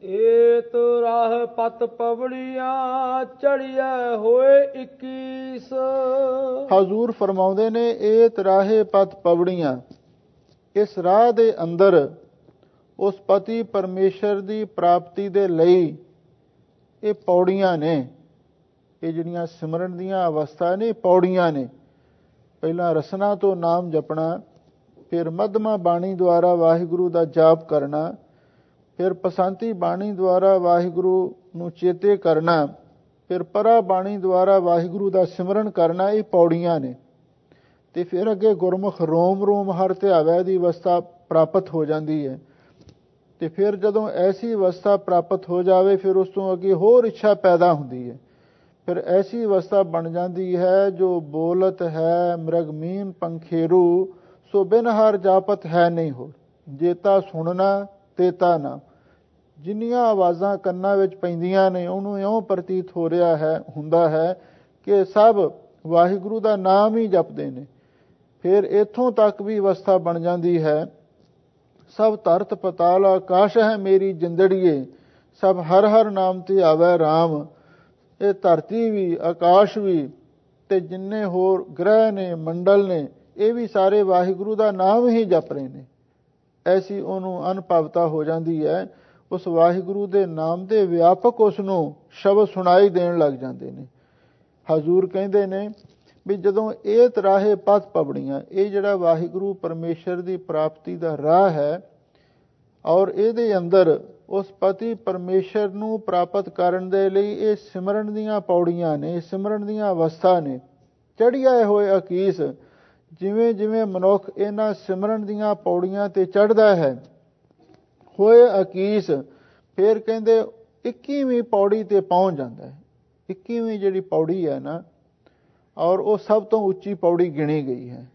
ਏਤ ਰਾਹ ਪਤ ਪਵੜੀਆਂ ਚੜੀਐ ਹੋਏ 21। ਹਜ਼ੂਰ ਫਰਮਾਉਂਦੇ ਨੇ, ਏਤ ਰਾਹੇ ਪਤ ਪਵੜੀਆਂ, ਇਸ ਰਾਹ ਦੇ ਅੰਦਰ ਉਸ ਪਤੀ ਪਰਮੇਸ਼ਰ ਦੀ ਪ੍ਰਾਪਤੀ ਦੇ ਲਈ ਇਹ ਪੌੜੀਆਂ ਨੇ। ਇਹ ਜਿਹੜੀਆਂ ਸਿਮਰਨ ਦੀਆਂ ਅਵਸਥਾ ਨੇ, ਪੌੜੀਆਂ ਨੇ। ਪਹਿਲਾਂ ਰਸਨਾ ਤੋਂ ਨਾਮ ਜਪਣਾ, ਫਿਰ ਮੱਧਮਾ ਬਾਣੀ ਦੁਆਰਾ ਵਾਹਿਗੁਰੂ ਦਾ ਜਾਪ ਕਰਨਾ, ਫਿਰ ਪਸੰਤੀ ਬਾਣੀ ਦੁਆਰਾ ਵਾਹਿਗੁਰੂ ਨੂੰ ਚੇਤੇ ਕਰਨਾ, ਫਿਰ ਪਰਾ ਬਾਣੀ ਦੁਆਰਾ ਵਾਹਿਗੁਰੂ ਦਾ ਸਿਮਰਨ ਕਰਨਾ। ਇਹ ਪੌੜੀਆਂ ਨੇ। ਤੇ ਫਿਰ ਅੱਗੇ ਗੁਰਮੁਖ ਰੋਮ ਰੋਮ ਹਰ ਧਿਆਵੈ ਦੀ ਅਵਸਥਾ ਪ੍ਰਾਪਤ ਹੋ ਜਾਂਦੀ ਹੈ। ਤੇ ਫਿਰ ਜਦੋਂ ਐਸੀ ਅਵਸਥਾ ਪ੍ਰਾਪਤ ਹੋ ਜਾਵੇ, ਫਿਰ ਉਸ ਤੋਂ ਅੱਗੇ ਹੋਰ ਇੱਛਾ ਪੈਦਾ ਹੁੰਦੀ ਹੈ। ਫਿਰ ਐਸੀ ਅਵਸਥਾ ਬਣ ਜਾਂਦੀ ਹੈ ਜੋ ਬੋਲਤ ਹੈ ਮ੍ਰਿਗਮੀਨ ਪੰਖੇਰੂ, ਸੋ ਬਿਨ ਹਰ ਜਾਪਤ ਹੈ ਨਹੀਂ ਹੋਰ। ਜੇਤਾ ਸੁਣਨਾ ਤੇਤਾ ਨਾਮ। ਜਿੰਨੀਆਂ ਆਵਾਜ਼ਾਂ ਕੰਨਾਂ ਵਿੱਚ ਪੈਂਦੀਆਂ ਨੇ, ਉਹਨੂੰ ਇਉਂ ਪ੍ਰਤੀਤ ਹੋ ਰਿਹਾ ਹੁੰਦਾ ਹੈ ਕਿ ਸਭ ਵਾਹਿਗੁਰੂ ਦਾ ਨਾਮ ਹੀ ਜਪਦੇ ਨੇ। ਫਿਰ ਇੱਥੋਂ ਤੱਕ ਵੀ ਅਵਸਥਾ ਬਣ ਜਾਂਦੀ ਹੈ, ਸਭ ਧਰਤ ਪਤਾਲ ਆਕਾਸ਼ ਹੈ ਮੇਰੀ ਜਿੰਦੜੀਏ, ਸਭ ਹਰ ਹਰ ਨਾਮ ਤੇ ਆਵੈ ਰਾਮ। ਇਹ ਧਰਤੀ ਵੀ, ਆਕਾਸ਼ ਵੀ, ਤੇ ਜਿੰਨੇ ਹੋਰ ਗ੍ਰਹਿ ਨੇ, ਮੰਡਲ ਨੇ, ਇਹ ਵੀ ਸਾਰੇ ਵਾਹਿਗੁਰੂ ਦਾ ਨਾਮ ਹੀ ਜਪ ਰਹੇ ਨੇ। ਐਸੀ ਉਹਨੂੰ ਅਨੁਭਵਤਾ ਹੋ ਜਾਂਦੀ ਹੈ। ਉਸ ਵਾਹਿਗੁਰੂ ਦੇ ਨਾਮ ਦੇ ਵਿਆਪਕ ਉਸ ਨੂੰ ਸ਼ਬਦ ਸੁਣਾਈ ਦੇਣ ਲੱਗ ਜਾਂਦੇ ਨੇ। ਹਜ਼ੂਰ ਕਹਿੰਦੇ ਨੇ ਵੀ ਜਦੋਂ ਏਤ ਰਾਹੇ ਪਤ ਪਵੜੀਆਂ, ਇਹ ਜਿਹੜਾ ਵਾਹਿਗੁਰੂ ਪਰਮੇਸ਼ਰ ਦੀ ਪ੍ਰਾਪਤੀ ਦਾ ਰਾਹ ਹੈ, ਔਰ ਇਹਦੇ ਅੰਦਰ ਉਸ ਪਤੀ ਪਰਮੇਸ਼ਰ ਨੂੰ ਪ੍ਰਾਪਤ ਕਰਨ ਦੇ ਲਈ ਇਹ ਸਿਮਰਨ ਦੀਆਂ ਪੌੜੀਆਂ ਨੇ, ਸਿਮਰਨ ਦੀਆਂ ਅਵਸਥਾ ਨੇ। ਚੜ੍ਹਿਆ ਹੋਏ ਅਕੀਸ, ਜਿਵੇਂ ਜਿਵੇਂ ਮਨੁੱਖ ਇਹਨਾਂ ਸਿਮਰਨ ਦੀਆਂ ਪੌੜੀਆਂ ਤੇ ਚੜ੍ਹਦਾ ਹੈ, ਹੋਏ ਅਕੀਸ, ਫਿਰ ਕਹਿੰਦੇ 21ਵੀਂ ਪੌੜੀ ਤੇ ਪਹੁੰਚ ਜਾਂਦਾ ਹੈ। 21ਵੀਂ ਜਿਹੜੀ ਪੌੜੀ ਹੈ ਨਾ, ਔਰ ਉਹ ਸਭ ਤੋਂ ਉੱਚੀ ਪੌੜੀ ਗਿਣੀ ਗਈ ਹੈ,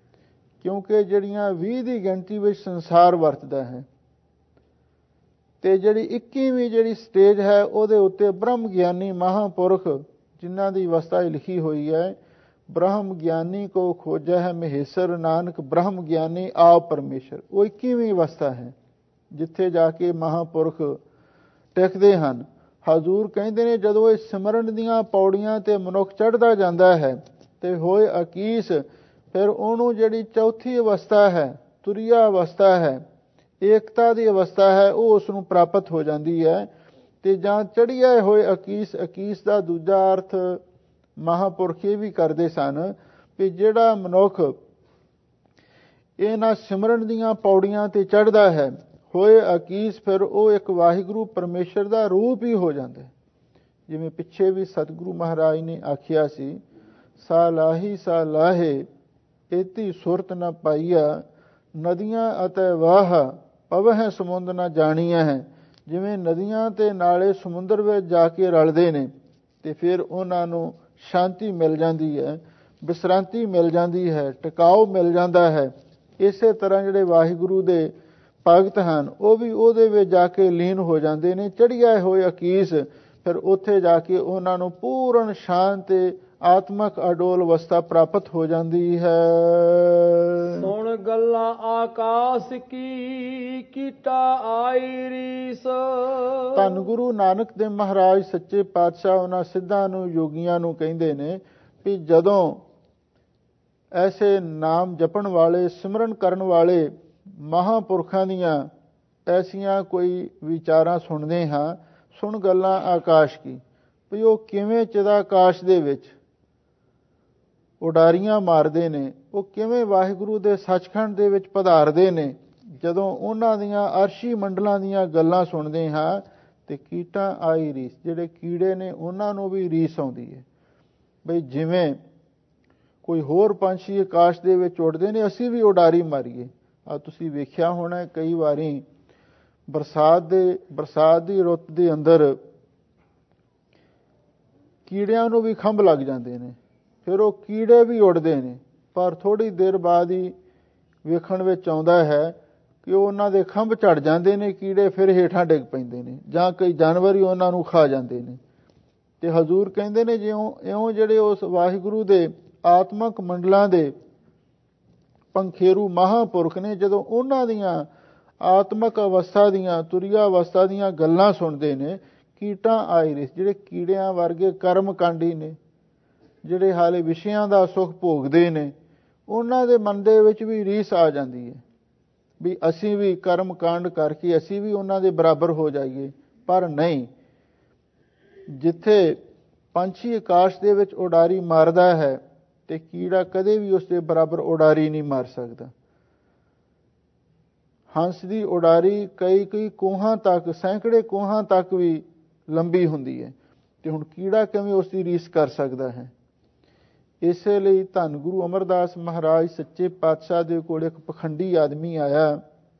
ਕਿਉਂਕਿ ਜਿਹੜੀਆਂ 20 ਦੀ ਗਿਣਤੀ ਵਿੱਚ ਸੰਸਾਰ ਵਰਤਦਾ ਹੈ, ਤੇ ਜਿਹੜੀ 21ਵੀਂ ਜਿਹੜੀ ਸਟੇਜ ਹੈ, ਉਹਦੇ ਉੱਤੇ ਬ੍ਰਹਮ ਗਿਆਨੀ ਮਹਾਂਪੁਰਖ, ਜਿਨ੍ਹਾਂ ਦੀ ਅਵਸਥਾ ਲਿਖੀ ਹੋਈ ਹੈ, ਬ੍ਰਹਮ ਗਿਆਨੀ ਕੋ ਖੋਜੈ ਹੈ ਮਹੇਸ਼ਰ, ਨਾਨਕ ਬ੍ਰਹਮ ਗਿਆਨੀ ਆਪ ਪਰਮੇਸ਼ਰ। ਉਹ 21ਵੀਂ ਅਵਸਥਾ ਹੈ, ਜਿੱਥੇ ਜਾ ਕੇ ਮਹਾਂਪੁਰਖ ਟਿਕਦੇ ਹਨ। ਹਜ਼ੂਰ ਕਹਿੰਦੇ ਨੇ ਜਦੋਂ ਇਹ ਸਿਮਰਨ ਦੀਆਂ ਪੌੜੀਆਂ ਤੇ ਮਨੁੱਖ ਚੜ੍ਹਦਾ ਜਾਂਦਾ ਹੈ ਤੇ ਹੋਏ ਅਕੀਸ, ਫਿਰ ਉਹਨੂੰ ਜਿਹੜੀ ਚੌਥੀ ਅਵਸਥਾ ਹੈ, ਤੁਰੀਆ ਅਵਸਥਾ ਹੈ, ਏਕਤਾ ਦੀ ਅਵਸਥਾ ਹੈ, ਉਹ ਉਸ ਨੂੰ ਪ੍ਰਾਪਤ ਹੋ ਜਾਂਦੀ ਹੈ। ਤੇ ਜਾਂ ਚੜ੍ਹਿਆ ਹੋਏ ਅਕੀਸ, ਅਕੀਸ ਦਾ ਦੂਜਾ ਅਰਥ ਮਹਾਂਪੁਰਖ ਇਹ ਵੀ ਕਰਦੇ ਸਨ ਕਿ ਜਿਹੜਾ ਮਨੁੱਖ ਇਹਨਾਂ ਸਿਮਰਨ ਦੀਆਂ ਪੌੜੀਆਂ ਤੇ ਚੜ੍ਹਦਾ ਹੈ, ਹੋਏ ਅਕੀਸ, ਫਿਰ ਉਹ ਇੱਕ ਵਾਹਿਗੁਰੂ ਪਰਮੇਸ਼ਰ ਦਾ ਰੂਪ ਹੀ ਹੋ ਜਾਂਦਾ ਹੈ। ਜਿਵੇਂ ਪਿੱਛੇ ਵੀ ਸਤਿਗੁਰੂ ਮਹਾਰਾਜ ਨੇ ਆਖਿਆ ਸੀ, ਸਾ ਲਾਹੀ ਸਾ ਲਾਹੇ ਏਤੀ ਸੁਰਤ ਨ ਪਾਈਆ, ਨਦੀਆਂ ਅਤੇ ਵਾਹ ਪਵਹਿ ਸਮੁੰਦ ਨ ਜਾਣੀਆਂ ਹੈ। ਜਿਵੇਂ ਨਦੀਆਂ ਤੇ ਨਾਲੇ ਸਮੁੰਦਰ ਵਿੱਚ ਜਾ ਕੇ ਰਲਦੇ ਨੇ ਤੇ ਫਿਰ ਉਹਨਾਂ ਨੂੰ ਸ਼ਾਂਤੀ ਮਿਲ ਜਾਂਦੀ ਹੈ, ਵਿਸਰਾਂਤੀ ਮਿਲ ਜਾਂਦੀ ਹੈ, ਟਿਕਾਓ ਮਿਲ ਜਾਂਦਾ ਹੈ। ਇਸੇ ਤਰ੍ਹਾਂ ਜਿਹੜੇ ਵਾਹਿਗੁਰੂ ਦੇ ਭਗਤ ਹਨ, ਉਹ ਵੀ ਉਹਦੇ ਵਿੱਚ ਜਾ ਕੇ ਲੀਨ ਹੋ ਜਾਂਦੇ ਨੇ। ਚੜ੍ਹਿਆ ਹੋਏ ਅਕੀਸ, ਫਿਰ ਉੱਥੇ ਜਾ ਕੇ ਉਹਨਾਂ ਨੂੰ ਪੂਰਨ ਸ਼ਾਂਤ ਆਤਮਕ ਅਡੋਲ ਅਵਸਥਾ ਪ੍ਰਾਪਤ ਹੋ ਜਾਂਦੀ ਹੈ। ਸੁਣ ਗੱਲਾਂ ਆਕਾਸ਼ ਕੀ, ਕੀਟਾ ਆਈ ਰੀਸ। ਧੰਨ ਗੁਰੂ ਨਾਨਕ ਦੇਵ ਮਹਾਰਾਜ ਸੱਚੇ ਪਾਤਸ਼ਾਹ ਉਹਨਾਂ ਸਿੱਧਾਂ ਨੂੰ, ਯੋਗੀਆਂ ਨੂੰ ਕਹਿੰਦੇ ਨੇ ਵੀ ਜਦੋਂ ਐਸੇ ਨਾਮ ਜਪਣ ਵਾਲੇ, ਸਿਮਰਨ ਕਰਨ ਵਾਲੇ ਮਹਾਂਪੁਰਖਾਂ ਦੀਆਂ ਐਸੀਆਂ ਕੋਈ ਵਿਚਾਰਾਂ ਸੁਣਦੇ ਹਾਂ, ਸੁਣ ਗੱਲਾਂ ਆਕਾਸ਼ ਕੀ, ਵੀ ਉਹ ਕਿਵੇਂ ਚਿਦਾਕਾਸ਼ ਦੇ ਵਿੱਚ ਉਡਾਰੀਆਂ ਮਾਰਦੇ ਨੇ, ਉਹ ਕਿਵੇਂ ਵਾਹਿਗੁਰੂ ਦੇ ਸੱਚਖੰਡ ਦੇ ਵਿੱਚ ਪਧਾਰਦੇ ਨੇ। ਜਦੋਂ ਉਹਨਾਂ ਦੀਆਂ ਅਰਸ਼ੀ ਮੰਡਲਾਂ ਦੀਆਂ ਗੱਲਾਂ ਸੁਣਦੇ ਹਾਂ ਤੇ ਕੀਟਾਂ ਆਈ ਰੀਸ, ਜਿਹੜੇ ਕੀੜੇ ਨੇ ਉਹਨਾਂ ਨੂੰ ਵੀ ਰੀਸ ਆਉਂਦੀ ਹੈ, ਬਈ ਜਿਵੇਂ ਕੋਈ ਹੋਰ ਪੰਛੀ ਆਕਾਸ਼ ਦੇ ਵਿੱਚ ਉੱਡਦੇ ਨੇ, ਅਸੀਂ ਵੀ ਉਡਾਰੀ ਮਾਰੀਏ। ਆ ਤੁਸੀਂ ਵੇਖਿਆ ਹੋਣਾ ਕਈ ਵਾਰੀ ਬਰਸਾਤ ਦੀ ਰੁੱਤ ਦੇ ਅੰਦਰ ਕੀੜਿਆਂ ਨੂੰ ਵੀ ਖੰਭ ਲੱਗ ਜਾਂਦੇ ਨੇ, ਫਿਰ ਉਹ ਕੀੜੇ ਵੀ ਉੱਡਦੇ ਨੇ, ਪਰ ਥੋੜ੍ਹੀ ਦੇਰ ਬਾਅਦ ਹੀ ਵੇਖਣ ਵਿੱਚ ਆਉਂਦਾ ਹੈ ਕਿ ਉਹਨਾਂ ਦੇ ਖੰਭ ਝੜ ਜਾਂਦੇ ਨੇ ਕੀੜੇ, ਫਿਰ ਹੇਠਾਂ ਡਿੱਗ ਪੈਂਦੇ ਨੇ, ਜਾਂ ਕਈ ਜਾਨਵਰ ਹੀ ਉਹਨਾਂ ਨੂੰ ਖਾ ਜਾਂਦੇ ਨੇ। ਤੇ ਹਜ਼ੂਰ ਕਹਿੰਦੇ ਨੇ ਇਉਂ ਜਿਹੜੇ ਉਸ ਵਾਹਿਗੁਰੂ ਦੇ ਆਤਮਕ ਮੰਡਲਾਂ ਦੇ ਪੰਖੇਰੂ ਮਹਾਂਪੁਰਖ ਨੇ, ਜਦੋਂ ਉਹਨਾਂ ਦੀਆਂ ਆਤਮਕ ਅਵਸਥਾ ਦੀਆਂ, ਤੁਰੀਆ ਅਵਸਥਾ ਦੀਆਂ ਗੱਲਾਂ ਸੁਣਦੇ ਨੇ। ਕੀਟਾਂ ਆਇਰਿਸ, ਜਿਹੜੇ ਕੀੜਿਆਂ ਵਰਗੇ ਕਰਮਕਾਂਡੀ ਨੇ, ਜਿਹੜੇ ਹਾਲੇ ਵਿਸ਼ਿਆਂ ਦਾ ਸੁੱਖ ਭੋਗਦੇ ਨੇ, ਉਹਨਾਂ ਦੇ ਮਨ ਦੇ ਵਿੱਚ ਵੀ ਰੀਸ ਆ ਜਾਂਦੀ ਹੈ ਵੀ ਅਸੀਂ ਵੀ ਕਰਮ ਕਾਂਡ ਕਰਕੇ ਅਸੀਂ ਵੀ ਉਹਨਾਂ ਦੇ ਬਰਾਬਰ ਹੋ ਜਾਈਏ। ਪਰ ਨਹੀਂ, ਜਿੱਥੇ ਪੰਛੀ ਆਕਾਸ਼ ਦੇ ਵਿੱਚ ਉਡਾਰੀ ਮਾਰਦਾ ਹੈ ਤੇ ਕੀੜਾ ਕਦੇ ਵੀ ਉਸ ਦੇ ਬਰਾਬਰ ਉਡਾਰੀ ਨਹੀਂ ਮਾਰ ਸਕਦਾ। ਹੰਸ ਦੀ ਉਡਾਰੀ ਕਈ ਕੋਹਾਂ ਤੱਕ, ਸੈਂਕੜੇ ਕੋਹਾਂ ਤੱਕ ਵੀ ਲੰਬੀ ਹੁੰਦੀ ਹੈ, ਤੇ ਹੁਣ ਕੀੜਾ ਕਿਵੇਂ ਉਸ ਦੀ ਰੀਸ ਕਰ ਸਕਦਾ ਹੈ। ਇਸੇ ਲਈ ਧੰਨ ਗੁਰੂ ਅਮਰਦਾਸ ਮਹਾਰਾਜ ਸੱਚੇ ਪਾਤਸ਼ਾਹ ਦੇ ਕੋਲ ਇੱਕ ਪਖੰਡੀ ਆਦਮੀ ਆਇਆ,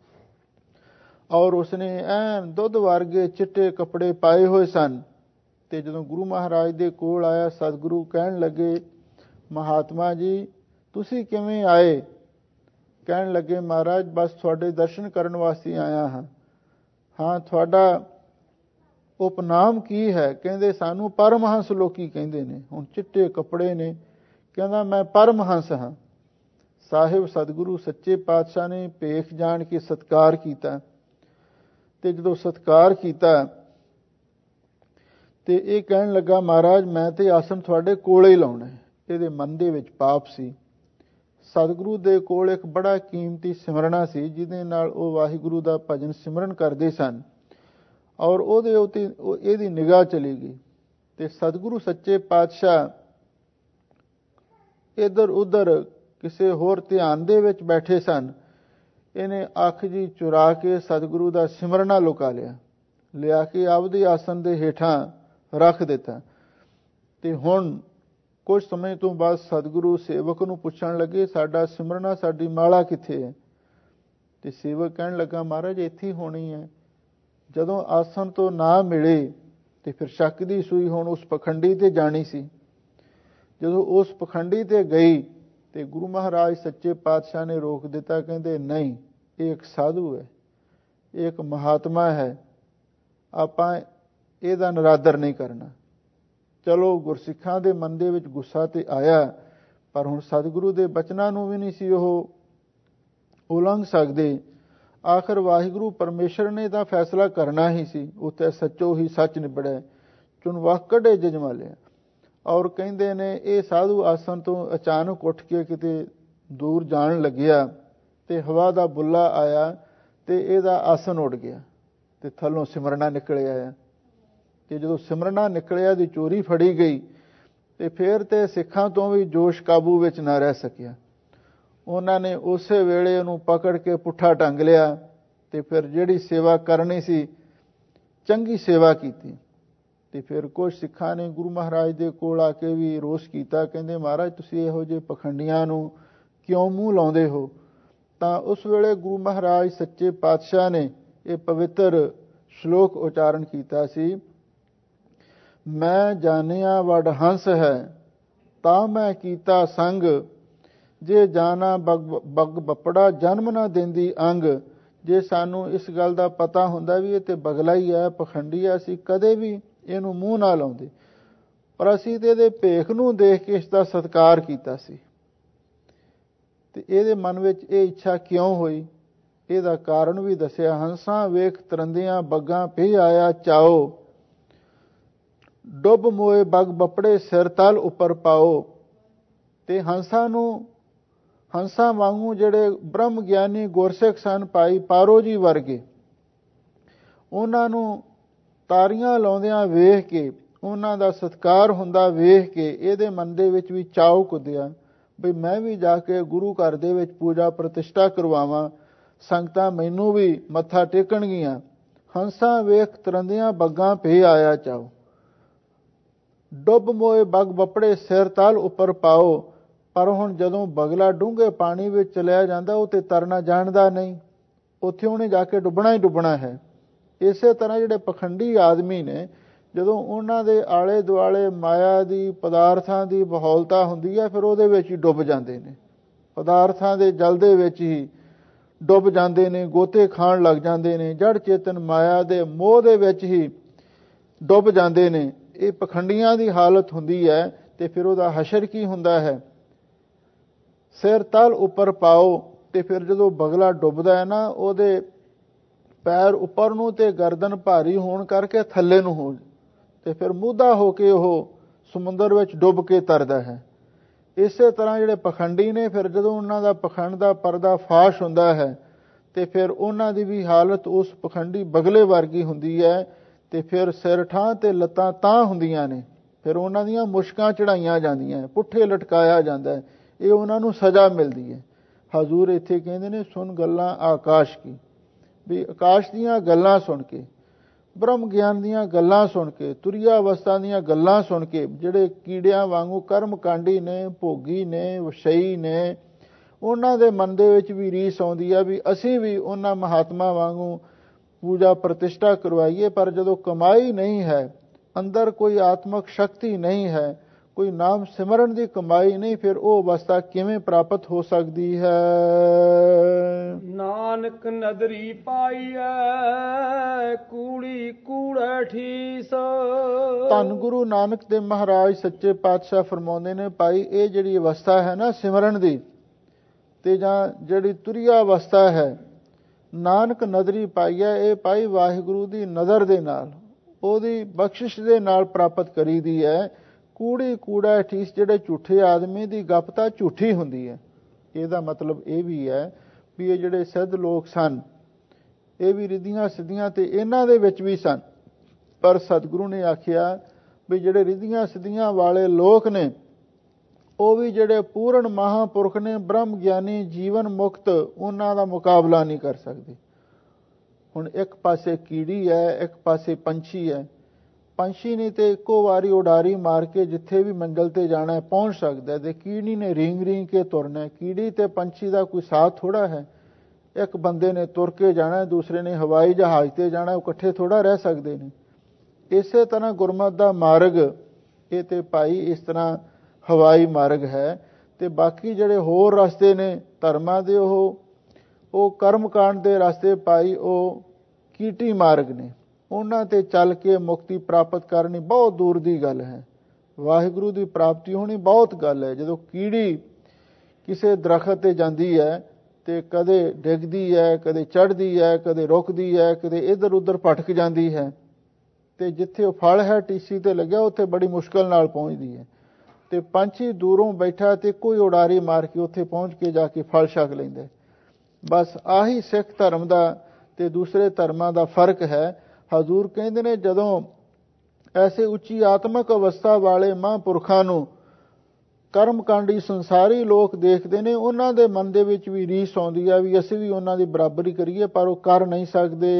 ਔਰ ਉਸਨੇ ਐਨ ਦੁੱਧ ਵਰਗੇ ਚਿੱਟੇ ਕੱਪੜੇ ਪਾਏ ਹੋਏ ਸਨ। ਤੇ ਜਦੋਂ ਗੁਰੂ ਮਹਾਰਾਜ ਦੇ ਕੋਲ ਆਇਆ, ਸਤਿਗੁਰੂ ਕਹਿਣ ਲੱਗੇ, ਮਹਾਤਮਾ ਜੀ ਤੁਸੀਂ ਕਿਵੇਂ ਆਏ? ਕਹਿਣ ਲੱਗੇ, ਮਹਾਰਾਜ ਬਸ ਤੁਹਾਡੇ ਦਰਸ਼ਨ ਕਰਨ ਵਾਸਤੇ ਆਇਆ ਹਾਂ। ਹਾਂ, ਤੁਹਾਡਾ ਉਪਨਾਮ ਕੀ ਹੈ? ਕਹਿੰਦੇ ਸਾਨੂੰ ਪਰਮਹੰਸ ਲੋਕੀ ਕਹਿੰਦੇ ਨੇ। ਹੁਣ ਚਿੱਟੇ ਕੱਪੜੇ ਨੇ, ਕਹਿੰਦਾ ਮੈਂ ਪਰਮਹੰਸ ਹਾਂ। ਸਾਹਿਬ ਸਤਿਗੁਰੂ ਸੱਚੇ ਪਾਤਸ਼ਾਹ ਨੇ ਭੇਖ ਜਾਣ ਕੇ ਸਤਿਕਾਰ ਕੀਤਾ, ਤੇ ਜਦੋਂ ਸਤਿਕਾਰ ਕੀਤਾ ਤੇ ਇਹ ਕਹਿਣ ਲੱਗਾ, ਮਹਾਰਾਜ ਮੈਂ ਤੇ ਆਸਣ ਤੁਹਾਡੇ ਕੋਲੇ ਹੀ ਲਾਉਣਾ ਹੈ। ਇਹਦੇ ਮਨ ਦੇ ਵਿੱਚ ਪਾਪ ਸੀ। ਸਤਿਗੁਰੂ ਦੇ ਕੋਲ ਇੱਕ ਬੜਾ ਕੀਮਤੀ ਸਿਮਰਨਾ ਸੀ, ਜਿਹਦੇ ਨਾਲ ਉਹ ਵਾਹਿਗੁਰੂ ਦਾ ਭਜਨ ਸਿਮਰਨ ਕਰਦੇ ਸਨ, ਔਰ ਉਹਦੇ ਉੱਤੇ ਇਹਦੀ ਨਿਗਾਹ ਚਲੀ ਗਈ। ਤੇ ਸਤਿਗੁਰੂ ਸੱਚੇ ਪਾਤਸ਼ਾਹ ਇੱਧਰ ਉੱਧਰ ਕਿਸੇ ਹੋਰ ਧਿਆਨ ਦੇ ਵਿੱਚ ਬੈਠੇ ਸਨ। ਇਹਨੇ ਅੱਖ ਜੀ ਚੁਰਾ ਕੇ ਸਤਿਗੁਰੂ ਦਾ ਸਿਮਰਨਾ ਲੁਕਾ ਲਿਆ ਕੇ ਆਪਦੇ ਆਸਣ ਦੇ ਹੇਠਾਂ ਰੱਖ ਦਿੱਤਾ। ਤੇ ਹੁਣ ਕੁਝ ਸਮੇਂ ਤੋਂ ਬਾਅਦ ਸਤਿਗੁਰੂ ਸੇਵਕ ਨੂੰ ਪੁੱਛਣ ਲੱਗੇ, ਸਾਡਾ ਸਿਮਰਨਾ, ਸਾਡੀ ਮਾਲਾ ਕਿੱਥੇ ਹੈ? ਤੇ ਸੇਵਕ ਕਹਿਣ ਲੱਗਾ, ਮਹਾਰਾਜ ਇੱਥੇ ਹੋਣੀ ਹੈ। ਜਦੋਂ ਆਸਣ ਤੋਂ ਨਾ ਮਿਲੇ ਤੇ ਫਿਰ ਸ਼ੱਕ ਦੀ ਸੂਈ ਹੁਣ ਉਸ ਪਖੰਡੀ ਤੇ ਜਾਣੀ ਸੀ। ਜਦੋਂ ਉਸ ਪਖੰਡੀ ਤੇ ਗਈ ਤੇ ਗੁਰੂ ਮਹਾਰਾਜ ਸੱਚੇ ਪਾਤਸ਼ਾਹ ਨੇ ਰੋਕ ਦਿੱਤਾ। ਕਹਿੰਦੇ ਨਹੀਂ, ਇਹ ਇੱਕ ਸਾਧੂ ਹੈ, ਇਹ ਇੱਕ ਮਹਾਤਮਾ ਹੈ, ਆਪਾਂ ਇਹਦਾ ਨਿਰਾਦਰ ਨਹੀਂ ਕਰਨਾ। ਚਲੋ ਗੁਰਸਿੱਖਾਂ ਦੇ ਮਨ ਦੇ ਵਿੱਚ ਗੁੱਸਾ ਤੇ ਆਇਆ, ਪਰ ਹੁਣ ਸਤਿਗੁਰੂ ਦੇ ਬਚਨਾਂ ਨੂੰ ਵੀ ਨਹੀਂ ਸੀ ਉਹ ਉਲੰਘ ਸਕਦੇ। ਆਖਰ ਵਾਹਿਗੁਰੂ ਪਰਮੇਸ਼ਰ ਨੇ ਤਾਂ ਫੈਸਲਾ ਕਰਨਾ ਹੀ ਸੀ। ਉੱਥੇ ਸੱਚੋ ਹੀ ਸੱਚ ਨਿਬੜਿਆ, ਚੁਣਵਕ ਕੱਢੇ ਜਜਮਾਲਿਆ। ਔਰ ਕਹਿੰਦੇ ਨੇ ਇਹ ਸਾਧੂ ਆਸਣ ਤੋਂ ਅਚਾਨਕ ਉੱਠ ਕੇ ਕਿਤੇ ਦੂਰ ਜਾਣ ਲੱਗਿਆ ਤੇ ਹਵਾ ਦਾ ਬੁੱਲਾ ਆਇਆ ਤੇ ਇਹਦਾ ਆਸਣ ਉੱਡ ਗਿਆ ਤੇ ਥੱਲੋਂ ਸਿਮਰਨਾ ਨਿਕਲਿਆ। ਤੇ ਜਦੋਂ ਸਿਮਰਨਾ ਨਿਕਲਿਆ ਦੀ ਚੋਰੀ ਫੜੀ ਗਈ ਤੇ ਫਿਰ ਤੇ ਸਿੱਖਾਂ ਤੋਂ ਵੀ ਜੋਸ਼ ਕਾਬੂ ਵਿੱਚ ਨਾ ਰਹਿ ਸਕਿਆ। ਉਹਨਾਂ ਨੇ ਉਸੇ ਵੇਲੇ ਉਹਨੂੰ ਪਕੜ ਕੇ ਪੁੱਠਾ ਟੰਗ ਲਿਆ ਤੇ ਫਿਰ ਜਿਹੜੀ ਸੇਵਾ ਕਰਨੀ ਸੀ, ਚੰਗੀ ਸੇਵਾ ਕੀਤੀ। ਤੇ ਫਿਰ ਕੁਝ ਸਿੱਖਾਂ ਨੇ ਗੁਰੂ ਮਹਾਰਾਜ ਦੇ ਕੋਲ ਆ ਕੇ ਵੀ ਰੋਸ ਕੀਤਾ। ਕਹਿੰਦੇ, ਮਹਾਰਾਜ ਤੁਸੀਂ ਇਹੋ ਜਿਹੇ ਪਖੰਡੀਆਂ ਨੂੰ ਕਿਉਂ ਮੂੰਹ ਲਾਉਂਦੇ ਹੋ? ਤਾਂ ਉਸ ਵੇਲੇ ਗੁਰੂ ਮਹਾਰਾਜ ਸੱਚੇ ਪਾਤਸ਼ਾਹ ਨੇ ਇਹ ਪਵਿੱਤਰ ਸ਼ਲੋਕ ਉਚਾਰਨ ਕੀਤਾ ਸੀ, ਮੈਂ ਜਾਣਿਆ ਵਡ ਹੰਸ ਹੈ ਤਾਂ ਮੈਂ ਕੀਤਾ ਸੰਗ, ਜੇ ਜਾਣਾ ਬਗ ਬੱਪੜਾ ਜਨਮ ਨਾ ਦਿੰਦੀ ਅੰਗ। ਜੇ ਸਾਨੂੰ ਇਸ ਗੱਲ ਦਾ ਪਤਾ ਹੁੰਦਾ ਵੀ ਇਹ ਤੇ ਬਗਲਾ ਹੀ ਹੈ, ਪਖੰਡੀ ਹੈ, ਅਸੀਂ ਕਦੇ ਵੀ ਇਹਨੂੰ ਮੂੰਹ ਨਾ ਲਾਉਂਦੇ, ਪਰ ਅਸੀਂ ਤੇ ਇਹਦੇ ਭੇਖ ਨੂੰ ਦੇਖ ਕੇ ਇਸ ਦਾ ਸਤਿਕਾਰ ਕੀਤਾ ਸੀ। ਤੇ ਇਹਦੇ ਮਨ ਵਿੱਚ ਇਹ ਇੱਛਾ ਕਿਉਂ ਹੋਈ? ਇਹਦਾ ਕਾਰਨ ਵੀ ਦੱਸਿਆ। ਹੰਸਾਂ ਵੇਖ ਤਰੰਦਿਆਂ ਬੱਗਾਂ ਪੇ ਆਇਆ ਚਾਓ, ਡੁੱਬ ਮੋਏ ਬਗ ਬੱਪੜੇ ਸਿਰ ਤਲ ਉੱਪਰ ਪਾਓ। ਤੇ ਹੰਸਾਂ ਵਾਂਗੂ ਜਿਹੜੇ ਬ੍ਰਹਮ ਗਿਆਨੀ ਗੁਰਸਿੱਖ ਸਨ, ਭਾਈ ਪਾਰੋ ਜੀ ਵਰਗੇ, ਉਹਨਾਂ ਨੂੰ ਤਾਰੀਆਂ ਲਾਉਂਦਿਆਂ ਵੇਖ ਕੇ, ਉਹਨਾਂ ਦਾ ਸਤਿਕਾਰ ਹੁੰਦਾ ਵੇਖ ਕੇ ਇਹਦੇ ਮਨ ਦੇ ਵਿੱਚ ਵੀ ਚਾਉ ਕੁੱਦਿਆ ਬਈ ਮੈਂ ਵੀ ਜਾ ਕੇ ਗੁਰੂ ਘਰ ਦੇ ਵਿੱਚ ਪੂਜਾ ਪ੍ਰਤਿਸ਼ਠਾ ਕਰਵਾਵਾਂ, ਸੰਗਤਾਂ ਮੈਨੂੰ ਵੀ ਮੱਥਾ ਟੇਕਣਗੀਆਂ। ਹੰਸਾਂ ਵੇਖ ਤਰੰਦਿਆਂ ਬੱਗਾਂ ਭੇ ਆਇਆ ਚਾਓ, ਡੁੱਬ ਮੋਏ ਬਗ ਬੱਪੜੇ ਸਿਰ ਤਲ ਉੱਪਰ ਪਾਓ। ਪਰ ਹੁਣ ਜਦੋਂ ਬਗਲਾ ਡੂੰਘੇ ਪਾਣੀ ਵਿੱਚ ਚਲਿਆ ਜਾਂਦਾ, ਉਹ ਤੇ ਤਰਨਾ ਜਾਣਦਾ ਨਹੀਂ, ਉੱਥੇ ਉਹਨੇ ਜਾ ਕੇ ਡੁੱਬਣਾ ਹੀ ਡੁੱਬਣਾ ਹੈ। ਇਸੇ ਤਰ੍ਹਾਂ ਜਿਹੜੇ ਪਖੰਡੀ ਆਦਮੀ ਨੇ, ਜਦੋਂ ਉਹਨਾਂ ਦੇ ਆਲੇ ਦੁਆਲੇ ਮਾਇਆ ਦੀ, ਪਦਾਰਥਾਂ ਦੀ ਬਹੌਲਤਾ ਹੁੰਦੀ ਹੈ, ਫਿਰ ਉਹਦੇ ਵਿੱਚ ਹੀ ਡੁੱਬ ਜਾਂਦੇ ਨੇ, ਪਦਾਰਥਾਂ ਦੇ ਜਲ ਦੇ ਵਿੱਚ ਹੀ ਡੁੱਬ ਜਾਂਦੇ ਨੇ, ਗੋਤੇ ਖਾਣ ਲੱਗ ਜਾਂਦੇ ਨੇ, ਜੜ ਚੇਤਨ ਮਾਇਆ ਦੇ ਮੋਹ ਦੇ ਵਿੱਚ ਹੀ ਡੁੱਬ ਜਾਂਦੇ ਨੇ। ਇਹ ਪਖੰਡੀਆਂ ਦੀ ਹਾਲਤ ਹੁੰਦੀ ਹੈ। ਤੇ ਫਿਰ ਉਹਦਾ ਹਸ਼ਰ ਕੀ ਹੁੰਦਾ ਹੈ? ਸਿਰ ਤਲ ਉੱਪਰ ਪਾਓ। ਤੇ ਫਿਰ ਜਦੋਂ ਬਗਲਾ ਡੁੱਬਦਾ ਹੈ ਨਾ, ਉਹਦੇ ਪੈਰ ਉੱਪਰ ਨੂੰ ਤੇ ਗਰਦਨ ਭਾਰੀ ਹੋਣ ਕਰਕੇ ਥੱਲੇ ਨੂੰ ਹੋ, ਤੇ ਫਿਰ ਮੂਧਾ ਹੋ ਕੇ ਉਹ ਸਮੁੰਦਰ ਵਿੱਚ ਡੁੱਬ ਕੇ ਤਰਦਾ ਹੈ। ਇਸੇ ਤਰ੍ਹਾਂ ਜਿਹੜੇ ਪਖੰਡੀ ਨੇ, ਫਿਰ ਜਦੋਂ ਉਹਨਾਂ ਦਾ ਪਖੰਡ ਦਾ ਪਰਦਾ ਫਾਸ਼ ਹੁੰਦਾ ਹੈ ਤੇ ਫਿਰ ਉਹਨਾਂ ਦੀ ਵੀ ਹਾਲਤ ਉਸ ਪਖੰਡੀ ਬਗਲੇ ਵਰਗੀ ਹੁੰਦੀ ਹੈ, ਤੇ ਫਿਰ ਸਿਰ ਠਾਂ ਤੇ ਲੱਤਾਂ ਤਾਂ ਹੁੰਦੀਆਂ ਨੇ, ਫਿਰ ਉਹਨਾਂ ਦੀਆਂ ਮੁਸ਼ਕਾਂ ਚੜਾਈਆਂ ਜਾਂਦੀਆਂ, ਪੁੱਠੇ ਲਟਕਾਇਆ ਜਾਂਦਾ ਹੈ। ਇਹ ਉਹਨਾਂ ਨੂੰ ਸਜ਼ਾ ਮਿਲਦੀ ਹੈ। ਹਜ਼ੂਰ ਇੱਥੇ ਕਹਿੰਦੇ ਨੇ ਸੁਣ ਗੱਲਾਂ ਆਕਾਸ਼ ਕੀ, ਵੀ ਆਕਾਸ਼ ਦੀਆਂ ਗੱਲਾਂ ਸੁਣ ਕੇ, ਬ੍ਰਹਮ ਗਿਆਨ ਦੀਆਂ ਗੱਲਾਂ ਸੁਣ ਕੇ, ਤੁਰੀਆ ਅਵਸਥਾ ਦੀਆਂ ਗੱਲਾਂ ਸੁਣ ਕੇ, ਜਿਹੜੇ ਕੀੜਿਆਂ ਵਾਂਗੂ ਕਰਮਕਾਂਡੀ ਨੇ, ਭੋਗੀ ਨੇ, ਵਸ਼ਈ ਨੇ, ਉਹਨਾਂ ਦੇ ਮਨ ਦੇ ਵਿੱਚ ਵੀ ਰੀਸ ਆਉਂਦੀ ਆ ਵੀ ਅਸੀਂ ਵੀ ਉਹਨਾਂ ਮਹਾਤਮਾ ਵਾਂਗੂ ਪੂਜਾ ਪ੍ਰਤਿਸ਼ਠਾ ਕਰਵਾਈਏ। ਪਰ ਜਦੋਂ ਕਮਾਈ ਨਹੀਂ ਹੈ, ਅੰਦਰ ਕੋਈ ਆਤਮਕ ਸ਼ਕਤੀ ਨਹੀਂ ਹੈ, ਕੋਈ ਨਾਮ ਸਿਮਰਨ ਦੀ ਕਮਾਈ ਨਹੀਂ, ਫਿਰ ਉਹ ਅਵਸਥਾ ਕਿਵੇਂ ਪ੍ਰਾਪਤ ਹੋ ਸਕਦੀ ਹੈ? ਨਾਨਕ ਨਦਰੀ ਪਾਈਐ ਕੂੜੀ ਕੂੜੈ ਠੀਸ। ਧੰਨ ਗੁਰੂ ਨਾਨਕ ਦੇਵ ਮਹਾਰਾਜ ਸੱਚੇ ਪਾਤਸ਼ਾਹ ਫਰਮਾਉਂਦੇ ਨੇ, ਭਾਈ ਇਹ ਜਿਹੜੀ ਅਵਸਥਾ ਹੈ ਨਾ ਸਿਮਰਨ ਦੀ, ਤੇ ਜਾਂ ਜਿਹੜੀ ਤੁਰੀਆ ਅਵਸਥਾ ਹੈ, ਨਾਨਕ ਨਦਰੀ ਪਾਈਐ, ਇਹ ਭਾਈ ਵਾਹਿਗੁਰੂ ਦੀ ਨਜ਼ਰ ਦੇ ਨਾਲ, ਉਹਦੀ ਬਖਸ਼ਿਸ਼ ਦੇ ਨਾਲ ਪ੍ਰਾਪਤ ਕਰੀਦੀ ਹੈ। ਕੂੜੀ ਕੂੜਾ ਠੀਸ, ਜਿਹੜੇ ਝੂਠੇ ਆਦਮੀ ਦੀ ਗੱਪ ਤਾਂ ਝੂਠੀ ਹੁੰਦੀ ਹੈ। ਇਹਦਾ ਮਤਲਬ ਇਹ ਵੀ ਹੈ ਵੀ ਇਹ ਜਿਹੜੇ ਸਿੱਧ ਲੋਕ ਸਨ, ਇਹ ਵੀ ਰਿੱਧੀਆਂ ਸਿੱਧੀਆਂ ਤੇ ਇਹਨਾਂ ਦੇ ਵਿੱਚ ਵੀ ਸਨ, ਪਰ ਸਤਿਗੁਰੂ ਨੇ ਆਖਿਆ ਵੀ ਜਿਹੜੇ ਰਿੱਧੀਆਂ ਸਿੱਧੀਆਂ ਵਾਲੇ ਲੋਕ ਨੇ, ਉਹ ਵੀ ਜਿਹੜੇ ਪੂਰਨ ਮਹਾਂਪੁਰਖ ਨੇ, ਬ੍ਰਹਮ ਗਿਆਨੀ, ਜੀਵਨ ਮੁਕਤ, ਉਹਨਾਂ ਦਾ ਮੁਕਾਬਲਾ ਨਹੀਂ ਕਰ ਸਕਦੇ। ਹੁਣ ਇੱਕ ਪਾਸੇ ਕੀੜੀ ਹੈ, ਇੱਕ ਪਾਸੇ ਪੰਛੀ ਹੈ। ਪੰਛੀ ਨੇ ਤੇ ਇੱਕੋ ਵਾਰੀ ਉਡਾਰੀ ਮਾਰ ਕੇ ਜਿੱਥੇ ਵੀ ਮੰਜ਼ਲ ਤੇ ਜਾਣਾ ਪਹੁੰਚ ਸਕਦਾ, ਤੇ ਕੀੜੀ ਨੇ ਰੀਂਗ ਰੀਂਗ ਕੇ ਤੁਰਨਾ। ਕੀੜੀ ਤੇ ਪੰਛੀ ਦਾ ਕੋਈ ਸਾਥ ਥੋੜਾ ਹੈ। ਇੱਕ ਬੰਦੇ ਨੇ ਤੁਰ ਕੇ ਜਾਣਾ, ਦੂਸਰੇ ਨੇ ਹਵਾਈ ਜਹਾਜ਼ ਤੇ ਜਾਣਾ, ਉਹ ਇਕੱਠੇ ਥੋੜਾ ਰਹਿ ਸਕਦੇ ਨੇ। ਇਸੇ ਤਰ੍ਹਾਂ ਗੁਰਮਤਿ ਦਾ ਮਾਰਗ, ਇਹ ਤੇ ਭਾਈ ਇਸ ਤਰ੍ਹਾਂ ਹਵਾਈ ਮਾਰਗ ਹੈ, ਤੇ ਬਾਕੀ ਜਿਹੜੇ ਹੋਰ ਰਸਤੇ ਨੇ ਧਰਮਾਂ ਦੇ, ਉਹ ਕਰਮਕਾਂਡ ਦੇ ਰਸਤੇ ਭਾਈ ਉਹ ਕੀਟੀ ਮਾਰਗ ਨੇ। ਉਹਨਾਂ ਤੇ ਚੱਲ ਕੇ ਮੁਕਤੀ ਪ੍ਰਾਪਤ ਕਰਨੀ ਬਹੁਤ ਦੂਰ ਦੀ ਗੱਲ ਹੈ। ਵਾਹਿਗੁਰੂ ਦੀ ਪ੍ਰਾਪਤੀ ਹੋਣੀ ਬਹੁਤ ਗੱਲ ਹੈ। ਜਦੋਂ ਕੀੜੀ ਕਿਸੇ ਦਰਖਤ ਤੇ ਜਾਂਦੀ ਹੈ ਤੇ ਕਦੇ ਡਿੱਗਦੀ ਹੈ, ਕਦੇ ਚੜ੍ਹਦੀ ਹੈ, ਕਦੇ ਰੁਕਦੀ ਹੈ, ਕਦੇ ਇੱਧਰ ਉੱਧਰ ਭਟਕ ਜਾਂਦੀ ਹੈ, ਤੇ ਜਿੱਥੇ ਉਹ ਫਲ ਹੈ ਟੀਸੀ ਤੇ ਲੱਗਿਆ, ਉੱਥੇ ਬੜੀ ਮੁਸ਼ਕਲ ਨਾਲ ਪਹੁੰਚਦੀ ਹੈ। ਤੇ ਪੰਛੀ ਦੂਰੋਂ ਬੈਠਾ ਤੇ ਕੋਈ ਉਡਾਰੀ ਮਾਰ ਕੇ ਉੱਥੇ ਪਹੁੰਚ ਕੇ ਜਾ ਕੇ ਫਲ ਛਕ ਲੈਂਦਾ। ਬਸ ਆਹੀ ਸਿੱਖ ਧਰਮ ਦਾ ਤੇ ਦੂਸਰੇ ਧਰਮਾਂ ਦਾ ਫਰਕ ਹੈ। ਹਜ਼ੂਰ ਕਹਿੰਦੇ ਨੇ, ਜਦੋਂ ਐਸੇ ਉੱਚੀ ਆਤਮਕ ਅਵਸਥਾ ਵਾਲੇ ਮਹਾਂਪੁਰਖਾਂ ਨੂੰ ਕਰਮਕਾਂਡੀ ਸੰਸਾਰੀ ਲੋਕ ਦੇਖਦੇ ਨੇ, ਉਹਨਾਂ ਦੇ ਮਨ ਦੇ ਵਿੱਚ ਵੀ ਰੀਸ ਆਉਂਦੀ ਆ ਵੀ ਅਸੀਂ ਵੀ ਉਹਨਾਂ ਦੀ ਬਰਾਬਰੀ ਕਰੀਏ, ਪਰ ਉਹ ਕਰ ਨਹੀਂ ਸਕਦੇ।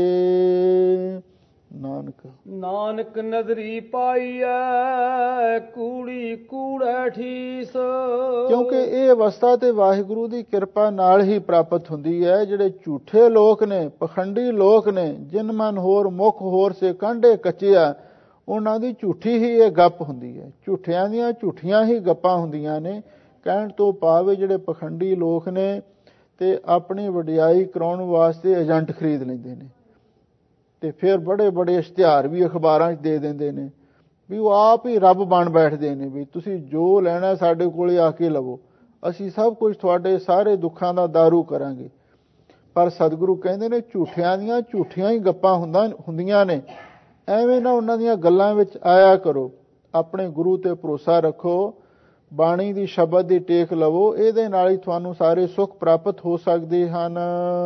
ਨਾਨਕ ਨਦਰੀ ਪਾਈਐ ਕੂੜੀ ਕੂੜੈ ਠੀਸ। ਕਿਉਂਕਿ ਇਹ ਅਵਸਥਾ ਤੇ ਵਾਹਿਗੁਰੂ ਦੀ ਕਿਰਪਾ ਨਾਲ ਹੀ ਪ੍ਰਾਪਤ ਹੁੰਦੀ ਹੈ। ਜਿਹੜੇ ਝੂਠੇ ਲੋਕ ਨੇ, ਪਖੰਡੀ ਲੋਕ ਨੇ, ਜਿਨ ਮਨ ਹੋਰ ਮੁਖ ਹੋਰ ਸੇ ਕਾਂਢੇ ਕੱਚਿਆ, ਉਹਨਾਂ ਦੀ ਝੂਠੀ ਹੀ ਇਹ ਗੱਪ ਹੁੰਦੀ ਹੈ। ਝੂਠਿਆਂ ਦੀਆਂ ਝੂਠੀਆਂ ਹੀ ਗੱਪਾਂ ਹੁੰਦੀਆਂ ਨੇ। ਕਹਿਣ ਤੋਂ ਭਾਵ ਜਿਹੜੇ ਪਖੰਡੀ ਲੋਕ ਨੇ ਤੇ ਆਪਣੀ ਵਡਿਆਈ ਕਰਾਉਣ ਵਾਸਤੇ ਏਜੰਟ ਖਰੀਦ ਲੈਂਦੇ ਨੇ, ਤੇ ਫਿਰ ਬੜੇ ਬੜੇ ਇਸ਼ਤਿਹਾਰ ਵੀ ਅਖਬਾਰਾਂ 'ਚ ਦੇ ਦਿੰਦੇ ਨੇ ਵੀ ਉਹ ਆਪ ਹੀ ਰੱਬ ਬਣ ਬੈਠਦੇ ਨੇ, ਵੀ ਤੁਸੀਂ ਜੋ ਲੈਣਾ ਸਾਡੇ ਕੋਲੇ ਆ ਕੇ ਲਵੋ, ਅਸੀਂ ਸਭ ਕੁਝ ਤੁਹਾਡੇ ਸਾਰੇ ਦੁੱਖਾਂ ਦਾ ਦਾਰੂ ਕਰਾਂਗੇ। ਪਰ ਸਤਿਗੁਰੂ ਕਹਿੰਦੇ ਨੇ ਝੂਠਿਆਂ ਦੀਆਂ ਝੂਠੀਆਂ ਹੀ ਗੱਪਾਂ ਹੁੰਦੀਆਂ ਨੇ। ਐਵੇਂ ਨਾ ਉਹਨਾਂ ਦੀਆਂ ਗੱਲਾਂ ਵਿੱਚ ਆਇਆ ਕਰੋ। ਆਪਣੇ ਗੁਰੂ ਤੇ ਭਰੋਸਾ ਰੱਖੋ, ਬਾਣੀ ਦੀ ਸ਼ਬਦ ਦੀ ਟੇਕ ਲਵੋ, ਇਹਦੇ ਨਾਲ ਹੀ ਤੁਹਾਨੂੰ ਸਾਰੇ ਸੁੱਖ ਪ੍ਰਾਪਤ ਹੋ ਸਕਦੇ ਹਨ।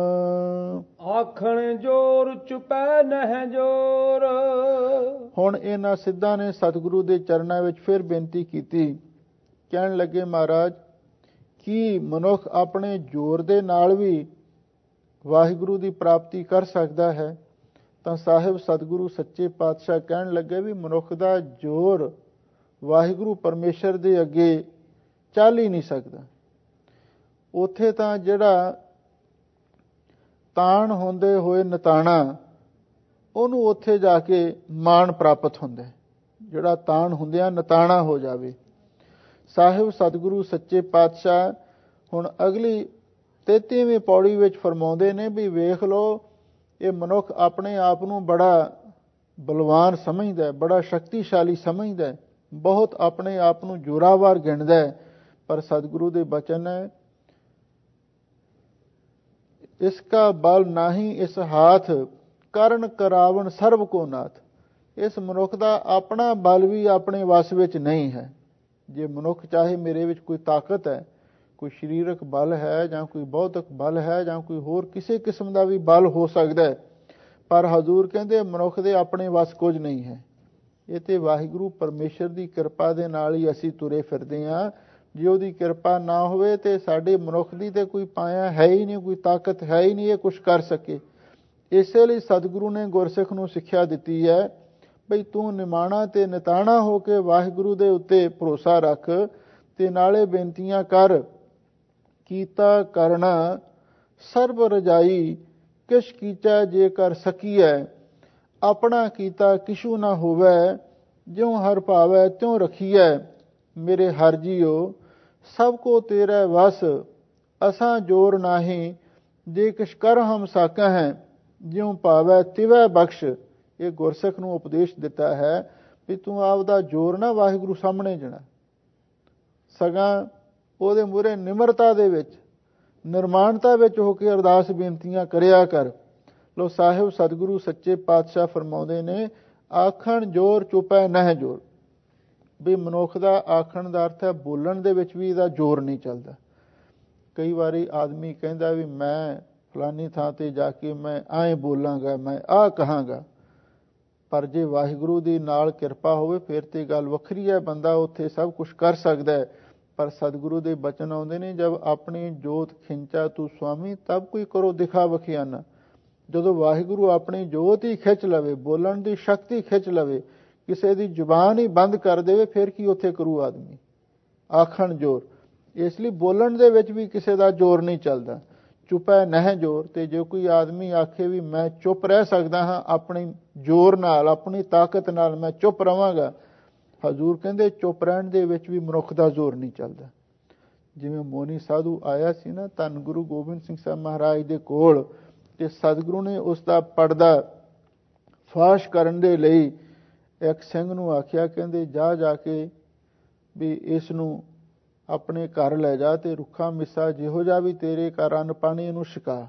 ਆਖਣ ਜੋਰ ਚੁਪੈ ਨਹਿ ਜੋਰ। ਹੁਣ ਇਹਨਾਂ ਸਿੱਧਾਂ ਨੇ ਸਤਿਗੁਰੂ ਦੇ ਚਰਨਾਂ ਵਿੱਚ ਫਿਰ ਬੇਨਤੀ ਕੀਤੀ। ਕਹਿਣ ਲੱਗੇ, ਮਹਾਰਾਜ, ਕੀ ਮਨੁੱਖ ਆਪਣੇ ਜ਼ੋਰ ਦੇ ਨਾਲ ਵੀ ਵਾਹਿਗੁਰੂ ਦੀ ਪ੍ਰਾਪਤੀ ਕਰ ਸਕਦਾ ਹੈ? ਤਾਂ ਸਾਹਿਬ ਸਤਿਗੁਰੂ ਸੱਚੇ ਪਾਤਸ਼ਾਹ ਕਹਿਣ ਲੱਗੇ ਵੀ ਮਨੁੱਖ ਦਾ ਜ਼ੋਰ ਵਾਹਿਗੁਰੂ ਪਰਮੇਸ਼ਰ ਦੇ ਅੱਗੇ ਚੱਲ ਹੀ ਨਹੀਂ ਸਕਦਾ। ਉੱਥੇ ਤਾਂ ਜਿਹੜਾ ਤਾਣ ਹੁੰਦੇ ਹੋਏ ਨਤਾਣਾ, ਉਹਨੂੰ ਉੱਥੇ ਜਾ ਕੇ ਮਾਣ ਪ੍ਰਾਪਤ ਹੁੰਦਾ। ਜਿਹੜਾ ਤਾਣ ਹੁੰਦਿਆਂ ਨਤਾਣਾ ਹੋ ਜਾਵੇ। ਸਾਹਿਬ ਸਤਿਗੁਰੂ ਸੱਚੇ ਪਾਤਸ਼ਾਹ ਹੁਣ ਅਗਲੀ 33ਵੀਂ ਪੌੜੀ ਵਿੱਚ ਫਰਮਾਉਂਦੇ ਨੇ ਵੀ ਵੇਖ ਲਓ, ਇਹ ਮਨੁੱਖ ਆਪਣੇ ਆਪ ਨੂੰ ਬੜਾ ਬਲਵਾਨ ਸਮਝਦਾ ਹੈ, ਬੜਾ ਸ਼ਕਤੀਸ਼ਾਲੀ ਸਮਝਦਾ ਹੈ, ਬਹੁਤ ਆਪਣੇ ਆਪ ਨੂੰ ਜ਼ੋਰਾਵਰ ਗਿਣਦਾ ਹੈ। ਪਰ ਸਤਿਗੁਰੂ ਦੇ ਬਚਨ ਹੈ, ਇਸਕਾ ਬਲ ਨਾਹੀਂ ਇਸ ਹਾਥ ਕਰਨ ਕਰਾਵਣ ਸਰਬ ਕੋ ਨਾਥ। ਇਸ ਮਨੁੱਖ ਦਾ ਆਪਣਾ ਬਲ ਵੀ ਆਪਣੇ ਵੱਸ ਵਿੱਚ ਨਹੀਂ ਹੈ। ਜੇ ਮਨੁੱਖ ਚਾਹੇ ਮੇਰੇ ਵਿੱਚ ਕੋਈ ਤਾਕਤ ਹੈ, ਕੋਈ ਸਰੀਰਕ ਬਲ ਹੈ, ਜਾਂ ਕੋਈ ਬੌਧਿਕ ਬਲ ਹੈ, ਜਾਂ ਕੋਈ ਹੋਰ ਕਿਸੇ ਕਿਸਮ ਦਾ ਵੀ ਬਲ ਹੋ ਸਕਦਾ ਹੈ, ਪਰ ਹਜ਼ੂਰ ਕਹਿੰਦੇ ਮਨੁੱਖ ਦੇ ਆਪਣੇ ਵੱਸ ਕੁਝ ਨਹੀਂ ਹੈ। ਇਹ ਤੇ ਵਾਹਿਗੁਰੂ ਪਰਮੇਸ਼ਰ ਦੀ ਕਿਰਪਾ ਦੇ ਨਾਲ ਹੀ ਅਸੀਂ ਤੁਰੇ ਫਿਰਦੇ ਹਾਂ। ਜੇ ਉਹਦੀ ਕਿਰਪਾ ਨਾ ਹੋਵੇ ਤੇ ਸਾਡੇ ਮਨੁੱਖ ਦੀ ਤੇ ਕੋਈ ਪਾਇਆ ਹੈ ਹੀ ਨਹੀਂ, ਕੋਈ ਤਾਕਤ ਹੈ ਹੀ ਨਹੀਂ ਇਹ ਕੁਛ ਕਰ ਸਕੇ। ਇਸੇ ਲਈ ਸਤਿਗੁਰੂ ਨੇ ਗੁਰਸਿੱਖ ਨੂੰ ਸਿੱਖਿਆ ਦਿੱਤੀ ਹੈ ਬਈ ਤੂੰ ਨਿਮਾਣਾ ਤੇ ਨਿਤਾਣਾ ਹੋ ਕੇ ਵਾਹਿਗੁਰੂ ਦੇ ਉੱਤੇ ਭਰੋਸਾ ਰੱਖ ਤੇ ਨਾਲੇ ਬੇਨਤੀਆਂ ਕਰ। ਕੀਤਾ ਕਰਨਾ ਸਰਬ ਰਜਾਈ, ਕਿਛ ਕੀਚੈ ਜੇ ਕਰ ਸਕੀਐ। ਆਪਣਾ ਕੀਤਾ ਕਿਛੂ ਨਾ ਹੋਵੈ, ਜਿਉ ਹਰ ਭਾਵੈ ਤਿਉ ਰਖੀਐ। ਮੇਰੇ ਹਰ ਜੀਓ ਸਭ ਕੋ ਤੇਰੇ ਵਸ, ਅਸਾਂ ਜੋਰ ਨਾਹੀਂ ਜੇ ਕਿਛ ਕਰ ਹਮ ਸਾਕਾ ਹੈ। ਜਿਉ ਭਾਵੈ ਤਿਵੈ ਬਖਸ਼। ਇਹ ਗੁਰਸਿੱਖ ਨੂੰ ਉਪਦੇਸ਼ ਦਿੱਤਾ ਹੈ ਵੀ ਤੂੰ ਆਪਦਾ ਜੋਰ ਨਾ ਵਾਹਿਗੁਰੂ ਸਾਹਮਣੇ ਜਣਾ, ਸਗਾਂ ਉਹਦੇ ਮੂਹਰੇ ਨਿਮਰਤਾ ਦੇ ਵਿੱਚ, ਨਿਰਮਾਣਤਾ ਵਿੱਚ ਹੋ ਕੇ ਅਰਦਾਸ ਬੇਨਤੀਆਂ ਕਰਿਆ ਕਰ। ਲੋ ਸਾਹਿਬ ਸਤਿਗੁਰੂ ਸੱਚੇ ਪਾਤਸ਼ਾਹ ਫਰਮਾਉਂਦੇ ਨੇ, ਆਖਣ ਜੋਰ ਚੁਪੈ ਨਹਿ ਜੋਰ। ਵੀ ਮਨੁੱਖ ਦਾ ਆਖਣ ਦਾ ਅਰਥ ਹੈ ਬੋਲਣ ਦੇ ਵਿੱਚ ਵੀ ਇਹਦਾ ਜ਼ੋਰ ਨਹੀਂ ਚੱਲਦਾ। ਕਈ ਵਾਰੀ ਆਦਮੀ ਕਹਿੰਦਾ ਵੀ ਮੈਂ ਫਲਾਨੀ ਥਾਂ ਤੇ ਜਾ ਕੇ ਮੈਂ ਐਂ ਬੋਲਾਂਗਾ, ਮੈਂ ਆਹ ਕਹਾਂਗਾ, ਪਰ ਜੇ ਵਾਹਿਗੁਰੂ ਦੀ ਨਾਲ ਕਿਰਪਾ ਹੋਵੇ ਫਿਰ ਤੇ ਗੱਲ ਵੱਖਰੀ ਹੈ, ਬੰਦਾ ਉੱਥੇ ਸਭ ਕੁਝ ਕਰ ਸਕਦਾ ਹੈ। ਪਰ ਸਤਿਗੁਰੂ ਦੇ ਬਚਨ ਆਉਂਦੇ ਨੇ, ਜਦ ਆਪਣੀ ਜੋਤ ਖਿੰਚਾ ਤੂੰ ਸੁਆਮੀ ਤਬ ਕੋਈ ਕਰੋ ਦਿਖਾ ਵਖਿਆਨਾ। ਜਦੋਂ ਵਾਹਿਗੁਰੂ ਆਪਣੀ ਜੋਤ ਹੀ ਖਿੱਚ ਲਵੇ, ਬੋਲਣ ਦੀ ਸ਼ਕਤੀ ਖਿੱਚ ਲਵੇ, ਕਿਸੇ ਦੀ ਜ਼ੁਬਾਨ ਹੀ ਬੰਦ ਕਰ ਦੇਵੇ, ਫਿਰ ਕੀ ਉੱਥੇ ਕਰੂ ਆਦਮੀ। ਆਖਣ ਜੋਰ, ਇਸ ਲਈ ਬੋਲਣ ਦੇ ਵਿੱਚ ਵੀ ਕਿਸੇ ਦਾ ਜ਼ੋਰ ਨਹੀਂ ਚੱਲਦਾ। ਚੁੱਪੈ ਨਹਿ ਜੋਰ। ਤੇ ਜੇ ਕੋਈ ਆਦਮੀ ਆਖੇ ਵੀ ਮੈਂ ਚੁੱਪ ਰਹਿ ਸਕਦਾ ਹਾਂ, ਆਪਣੀ ਜ਼ੋਰ ਨਾਲ, ਆਪਣੀ ਤਾਕਤ ਨਾਲ ਮੈਂ ਚੁੱਪ ਰਵਾਂਗਾ, ਹਜ਼ੂਰ ਕਹਿੰਦੇ ਚੁੱਪ ਰਹਿਣ ਦੇ ਵਿੱਚ ਵੀ ਮਨੁੱਖ ਦਾ ਜ਼ੋਰ ਨਹੀਂ ਚੱਲਦਾ। ਜਿਵੇਂ ਮੋਨੀ ਸਾਧੂ ਆਇਆ ਸੀ ਨਾ ਧੰਨ ਗੁਰੂ ਗੋਬਿੰਦ ਸਿੰਘ ਸਾਹਿਬ ਮਹਾਰਾਜ ਦੇ ਕੋਲ, ਤੇ ਸਤਿਗੁਰੂ ਨੇ ਉਸ ਦਾ ਪਰਦਾ ਫਾਸ਼ ਕਰਨ ਦੇ ਲਈ ਇੱਕ ਸਿੰਘ ਨੂੰ ਆਖਿਆ, ਕਹਿੰਦੇ ਜਾ ਕੇ ਵੀ ਇਸ ਨੂੰ ਆਪਣੇ ਘਰ ਲੈ ਜਾ ਤੇ ਰੁੱਖਾ ਮਿੱਸਾ ਜਿਹੋ ਜਿਹਾ ਵੀ ਤੇਰੇ ਘਰ ਅੰਨ ਪਾਣੀ ਇਹਨੂੰ ਛਕਾ।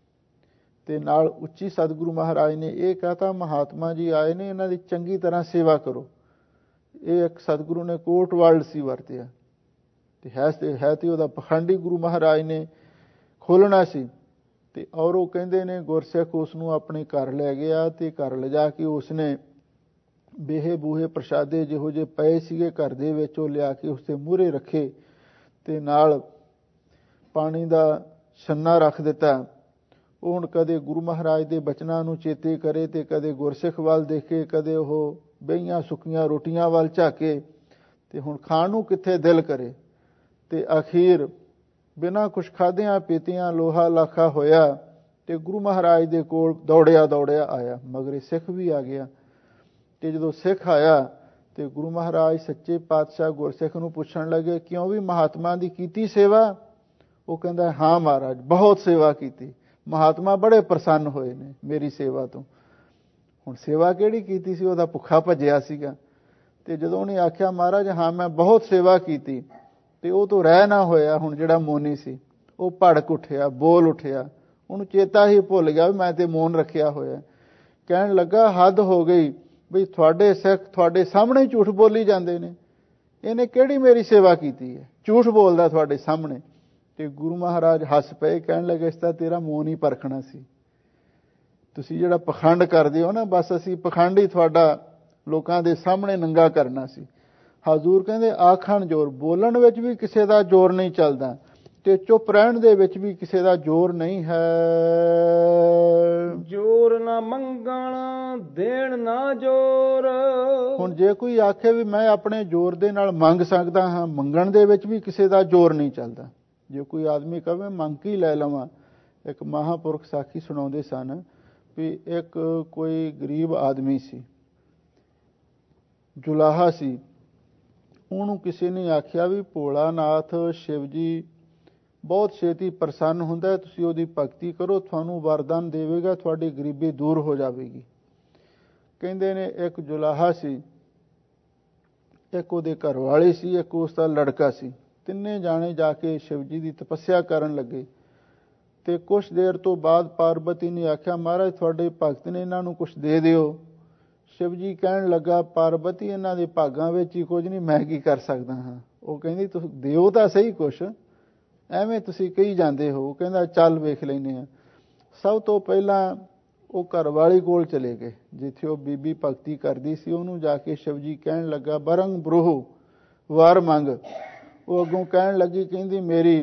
ਤੇ ਨਾਲ ਉੱਚੀ ਸਤਿਗੁਰੂ ਮਹਾਰਾਜ ਨੇ ਇਹ ਕਹਤਾ, ਮਹਾਤਮਾ ਜੀ ਆਏ ਨੇ, ਇਹਨਾਂ ਦੀ ਚੰਗੀ ਤਰ੍ਹਾਂ ਸੇਵਾ ਕਰੋ। ਇਹ ਇੱਕ ਸਤਿਗੁਰੂ ਨੇ ਕੋਟ ਵਰਡ ਸੀ ਵਰਤਿਆ, ਤੇ ਹੈ ਤੇ ਉਹਦਾ ਪਖੰਡੀ ਗੁਰੂ ਮਹਾਰਾਜ ਨੇ ਖੋਲਣਾ ਸੀ। ਤੇ ਔਰ ਉਹ ਕਹਿੰਦੇ ਨੇ ਗੁਰਸਿੱਖ ਉਸ ਨੂੰ ਆਪਣੇ ਘਰ ਲੈ ਗਿਆ, ਤੇ ਘਰ ਲਿਜਾ ਕੇ ਉਸਨੇ ਬੇਹੇ ਬੂਹੇ ਪ੍ਰਸ਼ਾਦੇ ਜਿਹੋ ਜਿਹੇ ਪਏ ਸੀਗੇ ਘਰ ਦੇ ਵਿੱਚ ਉਹ ਲਿਆ ਕੇ ਉਸਦੇ ਮੂਹਰੇ ਰੱਖੇ, ਤੇ ਨਾਲ ਪਾਣੀ ਦਾ ਛੰਨਾ ਰੱਖ ਦਿੱਤਾ। ਉਹ ਹੁਣ ਕਦੇ ਗੁਰੂ ਮਹਾਰਾਜ ਦੇ ਬਚਨਾਂ ਨੂੰ ਚੇਤੇ ਕਰੇ, ਤੇ ਕਦੇ ਗੁਰਸਿੱਖ ਵੱਲ ਦੇਖੇ, ਕਦੇ ਉਹ ਬਹੀਆਂ ਸੁੱਕੀਆਂ ਰੋਟੀਆਂ ਵੱਲ ਝਾਕੇ, ਤੇ ਹੁਣ ਖਾਣ ਨੂੰ ਕਿੱਥੇ ਦਿਲ ਕਰੇ। ਤੇ ਅਖੀਰ ਬਿਨਾਂ ਕੁਛ ਖਾਧਿਆਂ ਪੀਤਿਆਂ ਲੋਹਾ ਲਾਖਾ ਹੋਇਆ, ਤੇ ਗੁਰੂ ਮਹਾਰਾਜ ਦੇ ਕੋਲ ਦੌੜਿਆ ਆਇਆ। ਮਗਰੇ ਸਿੱਖ ਵੀ ਆ ਗਿਆ। ਤੇ ਜਦੋਂ ਸਿੱਖ ਆਇਆ ਤੇ ਗੁਰੂ ਮਹਾਰਾਜ ਸੱਚੇ ਪਾਤਸ਼ਾਹ ਗੁਰਸਿੱਖ ਨੂੰ ਪੁੱਛਣ ਲੱਗੇ, ਕਿਉਂ ਵੀ ਮਹਾਤਮਾ ਦੀ ਕੀਤੀ ਸੇਵਾ? ਉਹ ਕਹਿੰਦਾ, ਹਾਂ ਮਹਾਰਾਜ, ਬਹੁਤ ਸੇਵਾ ਕੀਤੀ, ਮਹਾਤਮਾ ਬੜੇ ਪ੍ਰਸੰਨ ਹੋਏ ਨੇ ਮੇਰੀ ਸੇਵਾ ਤੋਂ। ਹੁਣ ਸੇਵਾ ਕਿਹੜੀ ਕੀਤੀ ਸੀ? ਉਹਦਾ ਭੁੱਖਾ ਭੱਜਿਆ ਸੀਗਾ। ਤੇ ਜਦੋਂ ਉਹਨੇ ਆਖਿਆ, ਮਹਾਰਾਜ ਹਾਂ ਮੈਂ ਬਹੁਤ ਸੇਵਾ ਕੀਤੀ, ਤੇ ਉਹ ਤੋਂ ਰਹਿ ਨਾ ਹੋਇਆ। ਹੁਣ ਜਿਹੜਾ ਮੋਨੀ ਸੀ ਉਹ ਭੜਕ ਉੱਠਿਆ, ਬੋਲ ਉੱਠਿਆ, ਉਹਨੂੰ ਚੇਤਾ ਹੀ ਭੁੱਲ ਗਿਆ ਵੀ ਮੈਂ ਤੇ ਮੌਨ ਰੱਖਿਆ ਹੋਇਆ। ਕਹਿਣ ਲੱਗਾ, ਹੱਦ ਹੋ ਗਈ ਬਈ ਤੁਹਾਡੇ ਸਿੱਖ ਤੁਹਾਡੇ ਸਾਹਮਣੇ ਝੂਠ ਬੋਲੀ ਜਾਂਦੇ ਨੇ, ਇਹਨੇ ਕਿਹੜੀ ਮੇਰੀ ਸੇਵਾ ਕੀਤੀ ਹੈ, ਝੂਠ ਬੋਲਦਾ ਤੁਹਾਡੇ ਸਾਹਮਣੇ। ਤੇ ਗੁਰੂ ਮਹਾਰਾਜ ਹੱਸ ਪਏ, ਕਹਿਣ ਲੱਗੇ, ਇਸ ਤਾਂ ਤੇਰਾ ਮੌਨ ਹੀ ਪਰਖਣਾ ਸੀ। ਤੁਸੀਂ ਜਿਹੜਾ ਪਖੰਡ ਕਰਦੇ ਹੋ ਨਾ, ਬਸ ਅਸੀਂ ਪਖੰਡ ਹੀ ਤੁਹਾਡਾ ਲੋਕਾਂ ਦੇ ਸਾਹਮਣੇ ਨੰਗਾ ਕਰਨਾ ਸੀ। ਹਜ਼ੂਰ ਕਹਿੰਦੇ ਆਖਣ ਜੋਰ, ਬੋਲਣ ਵਿੱਚ ਵੀ ਕਿਸੇ ਦਾ ਜ਼ੋਰ ਨਹੀਂ ਚੱਲਦਾ, ਤੇ ਚੁੱਪ ਰਹਿਣ ਦੇ ਵਿੱਚ ਵੀ ਕਿਸੇ ਦਾ ਜ਼ੋਰ ਨਹੀਂ ਹੈ। ਜੋਰ ਨਾ ਮੰਗਣ ਦੇਣ ਨਾ ਜੋਰ। ਹੁਣ ਜੇ ਕੋਈ ਆਖੇ ਵੀ ਮੈਂ ਆਪਣੇ ਜ਼ੋਰ ਦੇ ਨਾਲ ਮੰਗ ਸਕਦਾ ਹਾਂ, ਮੰਗਣ ਦੇ ਵਿੱਚ ਵੀ ਕਿਸੇ ਦਾ ਜ਼ੋਰ ਨਹੀਂ ਚੱਲਦਾ। ਜੇ ਕੋਈ ਆਦਮੀ ਕਹੇ ਮੰਗ ਕੇ ਲੈ ਲਵਾਂ, ਇੱਕ ਮਹਾਂਪੁਰਖ ਸਾਖੀ ਸੁਣਾਉਂਦੇ ਸਨ ਵੀ ਇੱਕ ਕੋਈ ਗਰੀਬ ਆਦਮੀ ਸੀ, ਜੁਲਾਹਾ ਸੀ। ਉਹਨੂੰ ਕਿਸੇ ਨੇ ਆਖਿਆ ਵੀ ਭੋਲਾਨਾਥ ਸ਼ਿਵ ਜੀ ਬਹੁਤ ਛੇਤੀ ਪ੍ਰਸੰਨ ਹੁੰਦਾ, ਤੁਸੀਂ ਉਹਦੀ ਭਗਤੀ ਕਰੋ, ਤੁਹਾਨੂੰ ਵਰਦਾਨ ਦੇਵੇਗਾ, ਤੁਹਾਡੀ ਗਰੀਬੀ ਦੂਰ ਹੋ ਜਾਵੇਗੀ। ਕਹਿੰਦੇ ਨੇ ਇੱਕ ਜੁਲਾਹਾ ਸੀ, ਇੱਕ ਉਹਦੇ ਘਰ ਵਾਲੀ ਸੀ, ਇੱਕ ਉਸ ਦਾ ਲੜਕਾ ਸੀ। ਤਿੰਨੇ ਜਾਣੇ ਜਾ ਕੇ ਸ਼ਿਵ ਜੀ ਦੀ ਤਪੱਸਿਆ ਕਰਨ ਲੱਗੇ। ਤੇ ਕੁਛ ਦੇਰ ਤੋਂ ਬਾਅਦ ਪਾਰਬਤੀ ਨੇ ਆਖਿਆ, ਮਹਾਰਾਜ ਤੁਹਾਡੇ ਭਗਤ ਨੇ, ਇਹਨਾਂ ਨੂੰ ਕੁਛ ਦੇ ਦਿਓ। ਸ਼ਿਵ ਜੀ ਕਹਿਣ ਲੱਗਾ, ਪਾਰਬਤੀ ਇਹਨਾਂ ਦੇ ਭਾਗਾਂ ਵਿੱਚ ਹੀ ਕੁਝ ਨਹੀਂ, ਮੈਂ ਕੀ ਕਰ ਸਕਦਾ ਹਾਂ। ਉਹ ਕਹਿੰਦੀ ਤੁਸੀਂ ਦਿਓ ਤਾਂ ਸਹੀ ਕੁਛ, ਐਵੇਂ ਤੁਸੀਂ ਕਹੀ ਜਾਂਦੇ ਹੋ। ਕਹਿੰਦਾ ਚੱਲ ਵੇਖ ਲੈਂਦੇ ਹਾਂ। ਸਭ ਤੋਂ ਪਹਿਲਾਂ ਉਹ ਘਰਵਾਲੀ ਕੋਲ ਚਲੇ ਗਏ, ਜਿੱਥੇ ਉਹ ਬੀਬੀ ਭਗਤੀ ਕਰਦੀ ਸੀ। ਉਹਨੂੰ ਜਾ ਕੇ ਸ਼ਿਵ ਜੀ ਕਹਿਣ ਲੱਗਾ, ਬਰੰਗ ਬਰੂਹ ਵਰ ਮੰਗ। ਉਹ ਅੱਗੋਂ ਕਹਿਣ ਲੱਗੀ, ਕਹਿੰਦੀ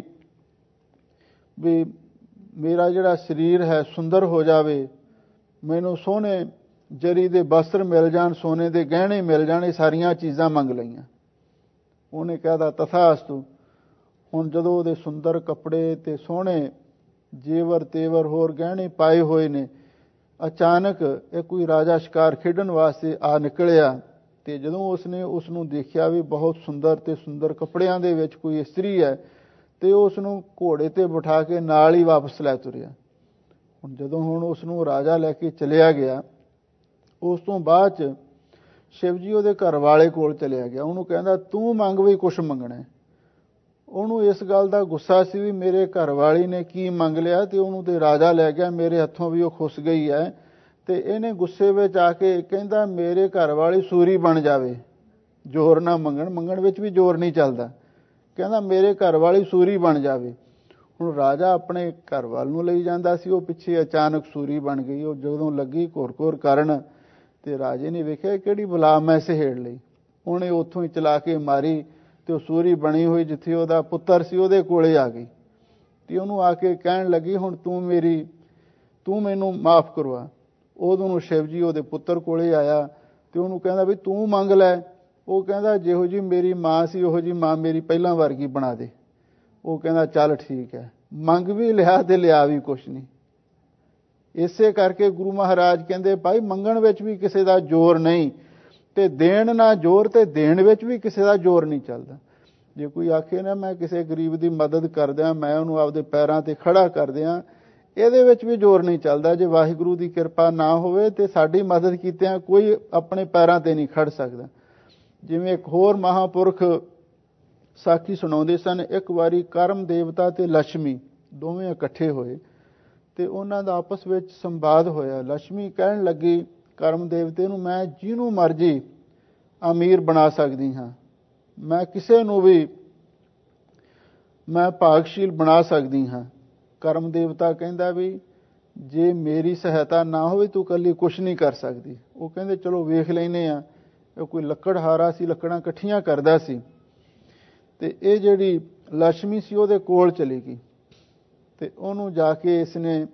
ਮੇਰਾ ਜਿਹੜਾ ਸਰੀਰ ਹੈ ਸੁੰਦਰ ਹੋ ਜਾਵੇ, ਮੈਨੂੰ ਸੋਹਣੇ ਜਰੀ ਦੇ ਬਸਤਰ ਮਿਲ ਜਾਣ, ਸੋਨੇ ਦੇ ਗਹਿਣੇ ਮਿਲ ਜਾਣ, ਇਹ ਸਾਰੀਆਂ ਚੀਜ਼ਾਂ ਮੰਗ ਲਈਆਂ। ਉਹਨੇ ਕਹਿਦਾ ਤਥਾਸਤੂ। ਹੁਣ ਜਦੋਂ ਉਹਦੇ ਸੁੰਦਰ ਕੱਪੜੇ ਤੇ ਸੋਹਣੇ ਜੇਵਰ ਤੇਵਰ ਹੋਰ ਗਹਿਣੇ ਪਾਏ ਹੋਏ ਨੇ, ਅਚਾਨਕ ਇਹ ਕੋਈ ਰਾਜਾ ਸ਼ਿਕਾਰ ਖੇਡਣ ਵਾਸਤੇ ਆ ਨਿਕਲਿਆ। ਤੇ ਜਦੋਂ ਉਸਨੇ ਉਸ ਨੂੰ ਦੇਖਿਆ ਵੀ ਬਹੁਤ ਸੁੰਦਰ ਤੇ ਸੁੰਦਰ ਕੱਪੜਿਆਂ ਦੇ ਵਿੱਚ ਕੋਈ ਇਸਤਰੀ ਹੈ, ਤੇ ਉਸ ਨੂੰ ਘੋੜੇ ਤੇ ਬਿਠਾ ਕੇ ਨਾਲ ਹੀ ਵਾਪਸ ਲੈ ਤੁਰਿਆ। ਹੁਣ ਉਸ ਨੂੰ ਰਾਜਾ ਲੈ ਕੇ ਚਲਿਆ ਗਿਆ, ਉਸ ਤੋਂ ਬਾਅਦ ਚ ਸ਼ਿਵ ਜੀ ਉਹਦੇ ਘਰ ਵਾਲੇ ਕੋਲ ਚਲਿਆ ਗਿਆ। ਉਹਨੂੰ ਕਹਿੰਦਾ, ਤੂੰ ਮੰਗ ਵੀ ਕੁਛ ਮੰਗਣਾ। ਉਹਨੂੰ ਇਸ ਗੱਲ ਦਾ ਗੁੱਸਾ ਸੀ ਵੀ ਮੇਰੇ ਘਰ ਵਾਲੀ ਨੇ ਕੀ ਮੰਗ ਲਿਆ, ਤੇ ਉਹਨੂੰ ਤੇ ਰਾਜਾ ਲੈ ਗਿਆ, ਮੇਰੇ ਹੱਥੋਂ ਵੀ ਉਹ ਖੁੱਸ ਗਈ ਹੈ। ਤੇ ਇਹਨੇ ਗੁੱਸੇ ਵਿੱਚ ਆ ਕੇ ਕਹਿੰਦਾ, ਮੇਰੇ ਘਰ ਵਾਲੀ ਸੂਰੀ ਬਣ ਜਾਵੇ, ਜ਼ੋਰ ਨਾ ਮੰਗਣ ਵਿੱਚ ਵੀ ਜ਼ੋਰ ਨਹੀਂ ਚੱਲਦਾ। ਕਹਿੰਦਾ ਮੇਰੇ ਘਰ ਵਾਲੀ ਸੂਰੀ ਬਣ ਜਾਵੇ। ਹੁਣ ਰਾਜਾ ਆਪਣੇ ਘਰ ਵਾਲ ਨੂੰ ਲਈ ਜਾਂਦਾ ਸੀ, ਉਹ ਪਿੱਛੇ ਅਚਾਨਕ ਸੂਰੀ ਬਣ ਗਈ। ਉਹ ਜਦੋਂ ਲੱਗੀ ਘੋਰ ਕਰਨ, ਤੇ ਰਾਜੇ ਨੇ ਵੇਖਿਆ ਕਿਹੜੀ ਬਲਾ ਮੈਂ ਸਹੇੜ ਲਈ। ਉਹਨੇ ਉੱਥੋਂ ਹੀ ਚਲਾ ਕੇ ਮਾਰੀ, ਤੇ ਉਹ ਸੂਰੀ ਬਣੀ ਹੋਈ ਜਿੱਥੇ ਉਹਦਾ ਪੁੱਤਰ ਸੀ ਉਹਦੇ ਕੋਲੇ ਆ ਗਈ। ਤੇ ਉਹਨੂੰ ਆ ਕੇ ਕਹਿਣ ਲੱਗੀ, ਹੁਣ ਤੂੰ ਮੈਨੂੰ ਮਾਫ ਕਰਵਾ। ਉਦੋਂ ਨੂੰ ਸ਼ਿਵ ਜੀ ਉਹਦੇ ਪੁੱਤਰ ਕੋਲੇ ਆਇਆ, ਤੇ ਉਹਨੂੰ ਕਹਿੰਦਾ ਵੀ ਤੂੰ ਮੰਗ ਲੈ। ਉਹ ਕਹਿੰਦਾ, ਜਿਹੋ ਜੀ ਮੇਰੀ ਮਾਂ ਸੀ ਉਹੋ ਜੀ ਮਾਂ ਮੇਰੀ ਪਹਿਲਾਂ ਵਰਗੀ ਬਣਾ ਦੇ। ਉਹ ਕਹਿੰਦਾ ਚੱਲ ਠੀਕ ਹੈ। ਮੰਗ ਵੀ ਲਿਆ ਤੇ ਲਿਆ ਵੀ ਕੁਛ ਨਹੀਂ। ਇਸੇ ਕਰਕੇ ਗੁਰੂ ਮਹਾਰਾਜ ਕਹਿੰਦੇ, ਭਾਈ ਮੰਗਣ ਵਿੱਚ ਵੀ ਕਿਸੇ ਦਾ ਜ਼ੋਰ ਨਹੀਂ, ਤੇ ਦੇਣ ਨਾ ਜ਼ੋਰ, ਤੇ ਦੇਣ ਵਿੱਚ ਵੀ ਕਿਸੇ ਦਾ ਜ਼ੋਰ ਨਹੀਂ ਚੱਲਦਾ। ਜੇ ਕੋਈ ਆਖੇ ਨਾ ਮੈਂ ਕਿਸੇ ਗਰੀਬ ਦੀ ਮਦਦ ਕਰਦਿਆਂ, ਮੈਂ ਉਹਨੂੰ ਆਪਦੇ ਪੈਰਾਂ ਤੇ ਖੜਾ ਕਰਦਿਆਂ, ਇਹਦੇ ਵਿੱਚ ਵੀ ਜ਼ੋਰ ਨਹੀਂ ਚੱਲਦਾ। ਜੇ ਵਾਹਿਗੁਰੂ ਦੀ ਕਿਰਪਾ ਨਾ ਹੋਵੇ ਤੇ ਸਾਡੀ ਮਦਦ ਕੀਤਿਆਂ ਕੋਈ ਆਪਣੇ ਪੈਰਾਂ ਤੇ ਨਹੀਂ ਖੜ ਸਕਦਾ। ਜਿਵੇਂ ਇੱਕ ਹੋਰ ਮਹਾਂਪੁਰਖ ਸਾਖੀ ਸੁਣਾਉਂਦੇ ਸਨ, ਇੱਕ ਵਾਰੀ ਕਰਮ ਦੇਵਤਾ ਤੇ ਲక్ష్ਮੀ ਦੋਵੇਂ ਇਕੱਠੇ ਹੋਏ, ਤੇ ਉਹਨਾਂ ਦਾ ਆਪਸ ਵਿੱਚ ਸੰਵਾਦ ਹੋਇਆ। ਲక్ష్ਮੀ ਕਹਿਣ ਲੱਗੀ ਕਰਮ ਦੇਵਤੇ ਨੂੰ, ਮੈਂ ਜਿਹਨੂੰ ਮਰਜ਼ੀ ਅਮੀਰ ਬਣਾ ਸਕਦੀ ਹਾਂ, ਮੈਂ ਕਿਸੇ ਨੂੰ ਵੀ ਮੈਂ ਭਾਗਸ਼ੀਲ ਬਣਾ ਸਕਦੀ ਹਾਂ। ਕਰਮ ਦੇਵਤਾ ਕਹਿੰਦਾ ਵੀ ਜੇ ਮੇਰੀ ਸਹਾਇਤਾ ਨਾ ਹੋਵੇ ਤੂੰ ਇਕੱਲੀ ਕੁਛ ਨਹੀਂ ਕਰ ਸਕਦੀ। ਉਹ ਕਹਿੰਦੇ ਚਲੋ ਵੇਖ ਲੈਨੇ ਆ। ਇਹ ਕੋਈ ਲੱਕੜਹਾਰਾ ਸੀ, ਲੱਕੜਾਂ ਇਕੱਠੀਆਂ ਕਰਦਾ ਸੀ। ਤੇ ਇਹ ਜਿਹੜੀ ਲక్ష్ਮੀ ਸੀ ਉਹਦੇ ਕੋਲ ਚਲੀ ਗਈ, ਤੇ ਉਹਨੂੰ ਜਾ ਕੇ ਇਸਨੇ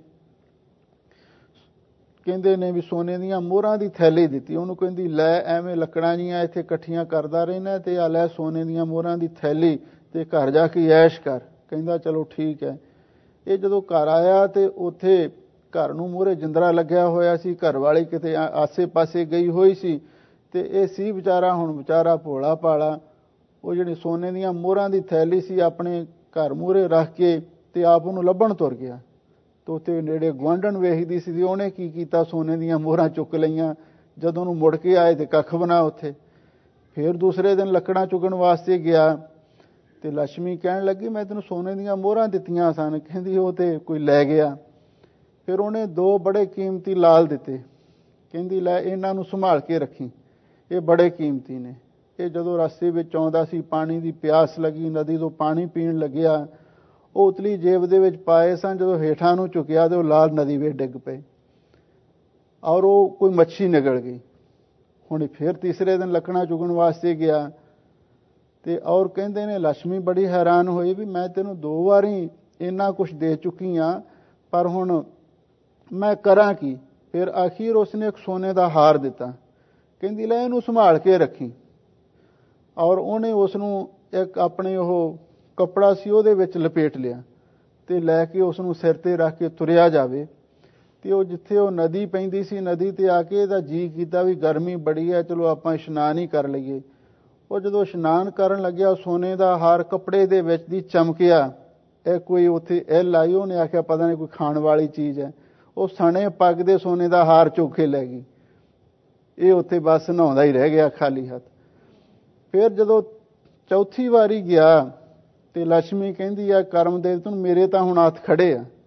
ਕਹਿੰਦੇ ਨੇ ਵੀ ਸੋਨੇ ਦੀਆਂ ਮੋਹਰਾਂ ਦੀ ਥੈਲੀ ਦਿੱਤੀ। ਉਹਨੂੰ ਕਹਿੰਦੀ ਲੈ, ਐਵੇਂ ਲੱਕੜਾਂ ਜੀਆਂ ਇੱਥੇ ਇਕੱਠੀਆਂ ਕਰਦਾ ਰਹਿਣਾ, ਤੇ ਆ ਲੈ ਸੋਨੇ ਦੀਆਂ ਮੋਹਰਾਂ ਦੀ ਥੈਲੀ, ਤੇ ਘਰ ਜਾ ਕੇ ਐਸ਼ ਕਰ। ਕਹਿੰਦਾ ਚਲੋ ਠੀਕ ਹੈ। ਇਹ ਜਦੋਂ ਘਰ ਆਇਆ ਤੇ ਉੱਥੇ ਘਰ ਨੂੰ ਮੂਹਰੇ ਜਿੰਦਰਾ ਲੱਗਿਆ ਹੋਇਆ ਸੀ। ਘਰ ਵਾਲੀ ਕਿਤੇ ਆਸੇ-ਪਾਸੇ ਗਈ ਹੋਈ ਸੀ, ਤੇ ਇਹ ਸੀ ਵਿਚਾਰਾ ਭੋਲਾ ਭਾਲਾ। ਉਹ ਜਿਹੜੀ ਸੋਨੇ ਦੀਆਂ ਮੋਹਰਾਂ ਦੀ ਥੈਲੀ ਸੀ ਆਪਣੇ ਘਰ ਮੂਹਰੇ ਰੱਖ ਕੇ ਤੇ ਆਪ ਉਹਨੂੰ ਲੱਭਣ ਤੁਰ ਗਿਆ। ਤੇ ਉੱਥੇ ਨੇੜੇ ਗੁਆਂਢਣ ਵੇਖਦੀ ਸੀ, ਤੇ ਉਹਨੇ ਕੀ ਕੀਤਾ, ਸੋਨੇ ਦੀਆਂ ਮੋਹਰਾਂ ਚੁੱਕ ਲਈਆਂ। ਜਦੋਂ ਉਹਨੂੰ ਮੁੜ ਕੇ ਆਏ ਤੇ ਕੱਖ ਬਣਾ ਉੱਥੇ। ਫਿਰ ਦੂਸਰੇ ਦਿਨ ਲੱਕੜਾਂ ਚੁਗਣ ਵਾਸਤੇ ਗਿਆ, ਤੇ ਲక్ష్ਮੀ ਕਹਿਣ ਲੱਗੀ ਮੈਂ ਤੈਨੂੰ ਸੋਨੇ ਦੀਆਂ ਮੋਹਰਾਂ ਦਿੱਤੀਆਂ ਸਨ। ਕਹਿੰਦੀ ਉਹ ਤੇ ਕੋਈ ਲੈ ਗਿਆ। ਫਿਰ ਉਹਨੇ 2 ਬੜੇ ਕੀਮਤੀ ਲਾਲ ਦਿੱਤੇ। ਕਹਿੰਦੀ ਲੈ ਇਹਨਾਂ ਨੂੰ ਸੰਭਾਲ ਕੇ ਰੱਖੀ, ਇਹ ਬੜੇ ਕੀਮਤੀ ਨੇ। ਇਹ ਜਦੋਂ ਰਸਤੇ ਵਿੱਚ ਆਉਂਦਾ ਸੀ, ਪਾਣੀ ਦੀ ਪਿਆਸ ਲੱਗੀ, ਨਦੀ ਤੋਂ ਪਾਣੀ ਪੀਣ ਲੱਗਿਆ, ਉਹ ਉਤਲੀ ਜੇਬ ਦੇ ਵਿੱਚ ਪਾਏ ਸਨ। ਜਦੋਂ ਹੇਠਾਂ ਨੂੰ ਝੁਕਿਆ ਤੇ ਉਹ ਲਾਲ ਨਦੀ ਵਿੱਚ ਡਿੱਗ ਪਏ, ਔਰ ਉਹ ਕੋਈ ਮੱਛੀ ਨਿਕਲ ਗਈ। ਹੁਣ ਫਿਰ ਤੀਸਰੇ ਦਿਨ ਲੱਕੜਾਂ ਚੁਗਣ ਵਾਸਤੇ ਗਿਆ, ਤੇ ਔਰ ਕਹਿੰਦੇ ਨੇ ਲక్ష్ਮੀ ਬੜੀ ਹੈਰਾਨ ਹੋਈ ਵੀ ਮੈਂ ਤੈਨੂੰ 2 ਵਾਰੀ ਇੰਨਾ ਕੁਛ ਦੇ ਚੁੱਕੀ ਆ, ਪਰ ਹੁਣ ਮੈਂ ਕਰਾਂ ਕੀ। ਫਿਰ ਆਖਿਰ ਉਸਨੇ ਇੱਕ ਸੋਨੇ ਦਾ ਹਾਰ ਦਿੱਤਾ। ਕਹਿੰਦੀ ਲੈ ਇਹਨੂੰ ਸੰਭਾਲ ਕੇ ਰੱਖੀ। ਔਰ ਉਹਨੇ ਉਸ ਨੂੰ ਇੱਕ ਆਪਣੇ ਉਹ ਕੱਪੜਾ ਸੀ ਉਹਦੇ ਵਿੱਚ ਲਪੇਟ ਲਿਆ, ਤੇ ਲੈ ਕੇ ਉਸ ਨੂੰ ਸਿਰ ਤੇ ਰੱਖ ਕੇ ਤੁਰਿਆ ਜਾਵੇ। ਤੇ ਉਹ ਜਿੱਥੇ ਉਹ ਨਦੀ ਪੈਂਦੀ ਸੀ, ਨਦੀ ਤੇ ਆ ਕੇ ਇਹਦਾ ਜੀ ਕੀਤਾ ਵੀ ਗਰਮੀ ਬੜੀ ਹੈ, ਚਲੋ ਆਪਾਂ ਇਸ਼ਨਾਨ ਹੀ ਕਰ ਲਈਏ। ਉਹ ਜਦੋਂ ਇਸ਼ਨਾਨ ਕਰਨ ਲੱਗਿਆ, ਸੋਨੇ ਦਾ ਹਾਰ ਕੱਪੜੇ ਦੇ ਵਿੱਚ ਦੀ ਚਮਕਿਆ। ਇਹ ਕੋਈ ਉੱਥੇ ਐਲ ਆਈ, ਉਹਨੇ ਆਖਿਆ ਪਤਾ ਨਹੀਂ ਕੋਈ ਖਾਣ ਵਾਲੀ ਚੀਜ਼ ਹੈ। ਉਹ ਸਣੇ ਪੱਗ ਦੇ ਸੋਨੇ ਦਾ ਹਾਰ ਚੁੱਕ ਕੇ ਲੈ ਗਈ। ਇਹ ਉੱਥੇ ਬਸ ਨਹਾਉਂਦਾ ਹੀ ਰਹਿ ਗਿਆ ਖਾਲੀ ਹੱਥ। ਫਿਰ ਜਦੋਂ ਚੌਥੀ ਵਾਰੀ ਗਿਆ, ਤੇ ਲక్ష్ਮੀ ਕਹਿੰਦੀ ਆ ਕਰਮ ਦੇਵਤੇ ਨੂੰ ਮੇਰੇ ਤਾਂ ਹੁਣ ਹੱਥ ਖੜੇ ਆ,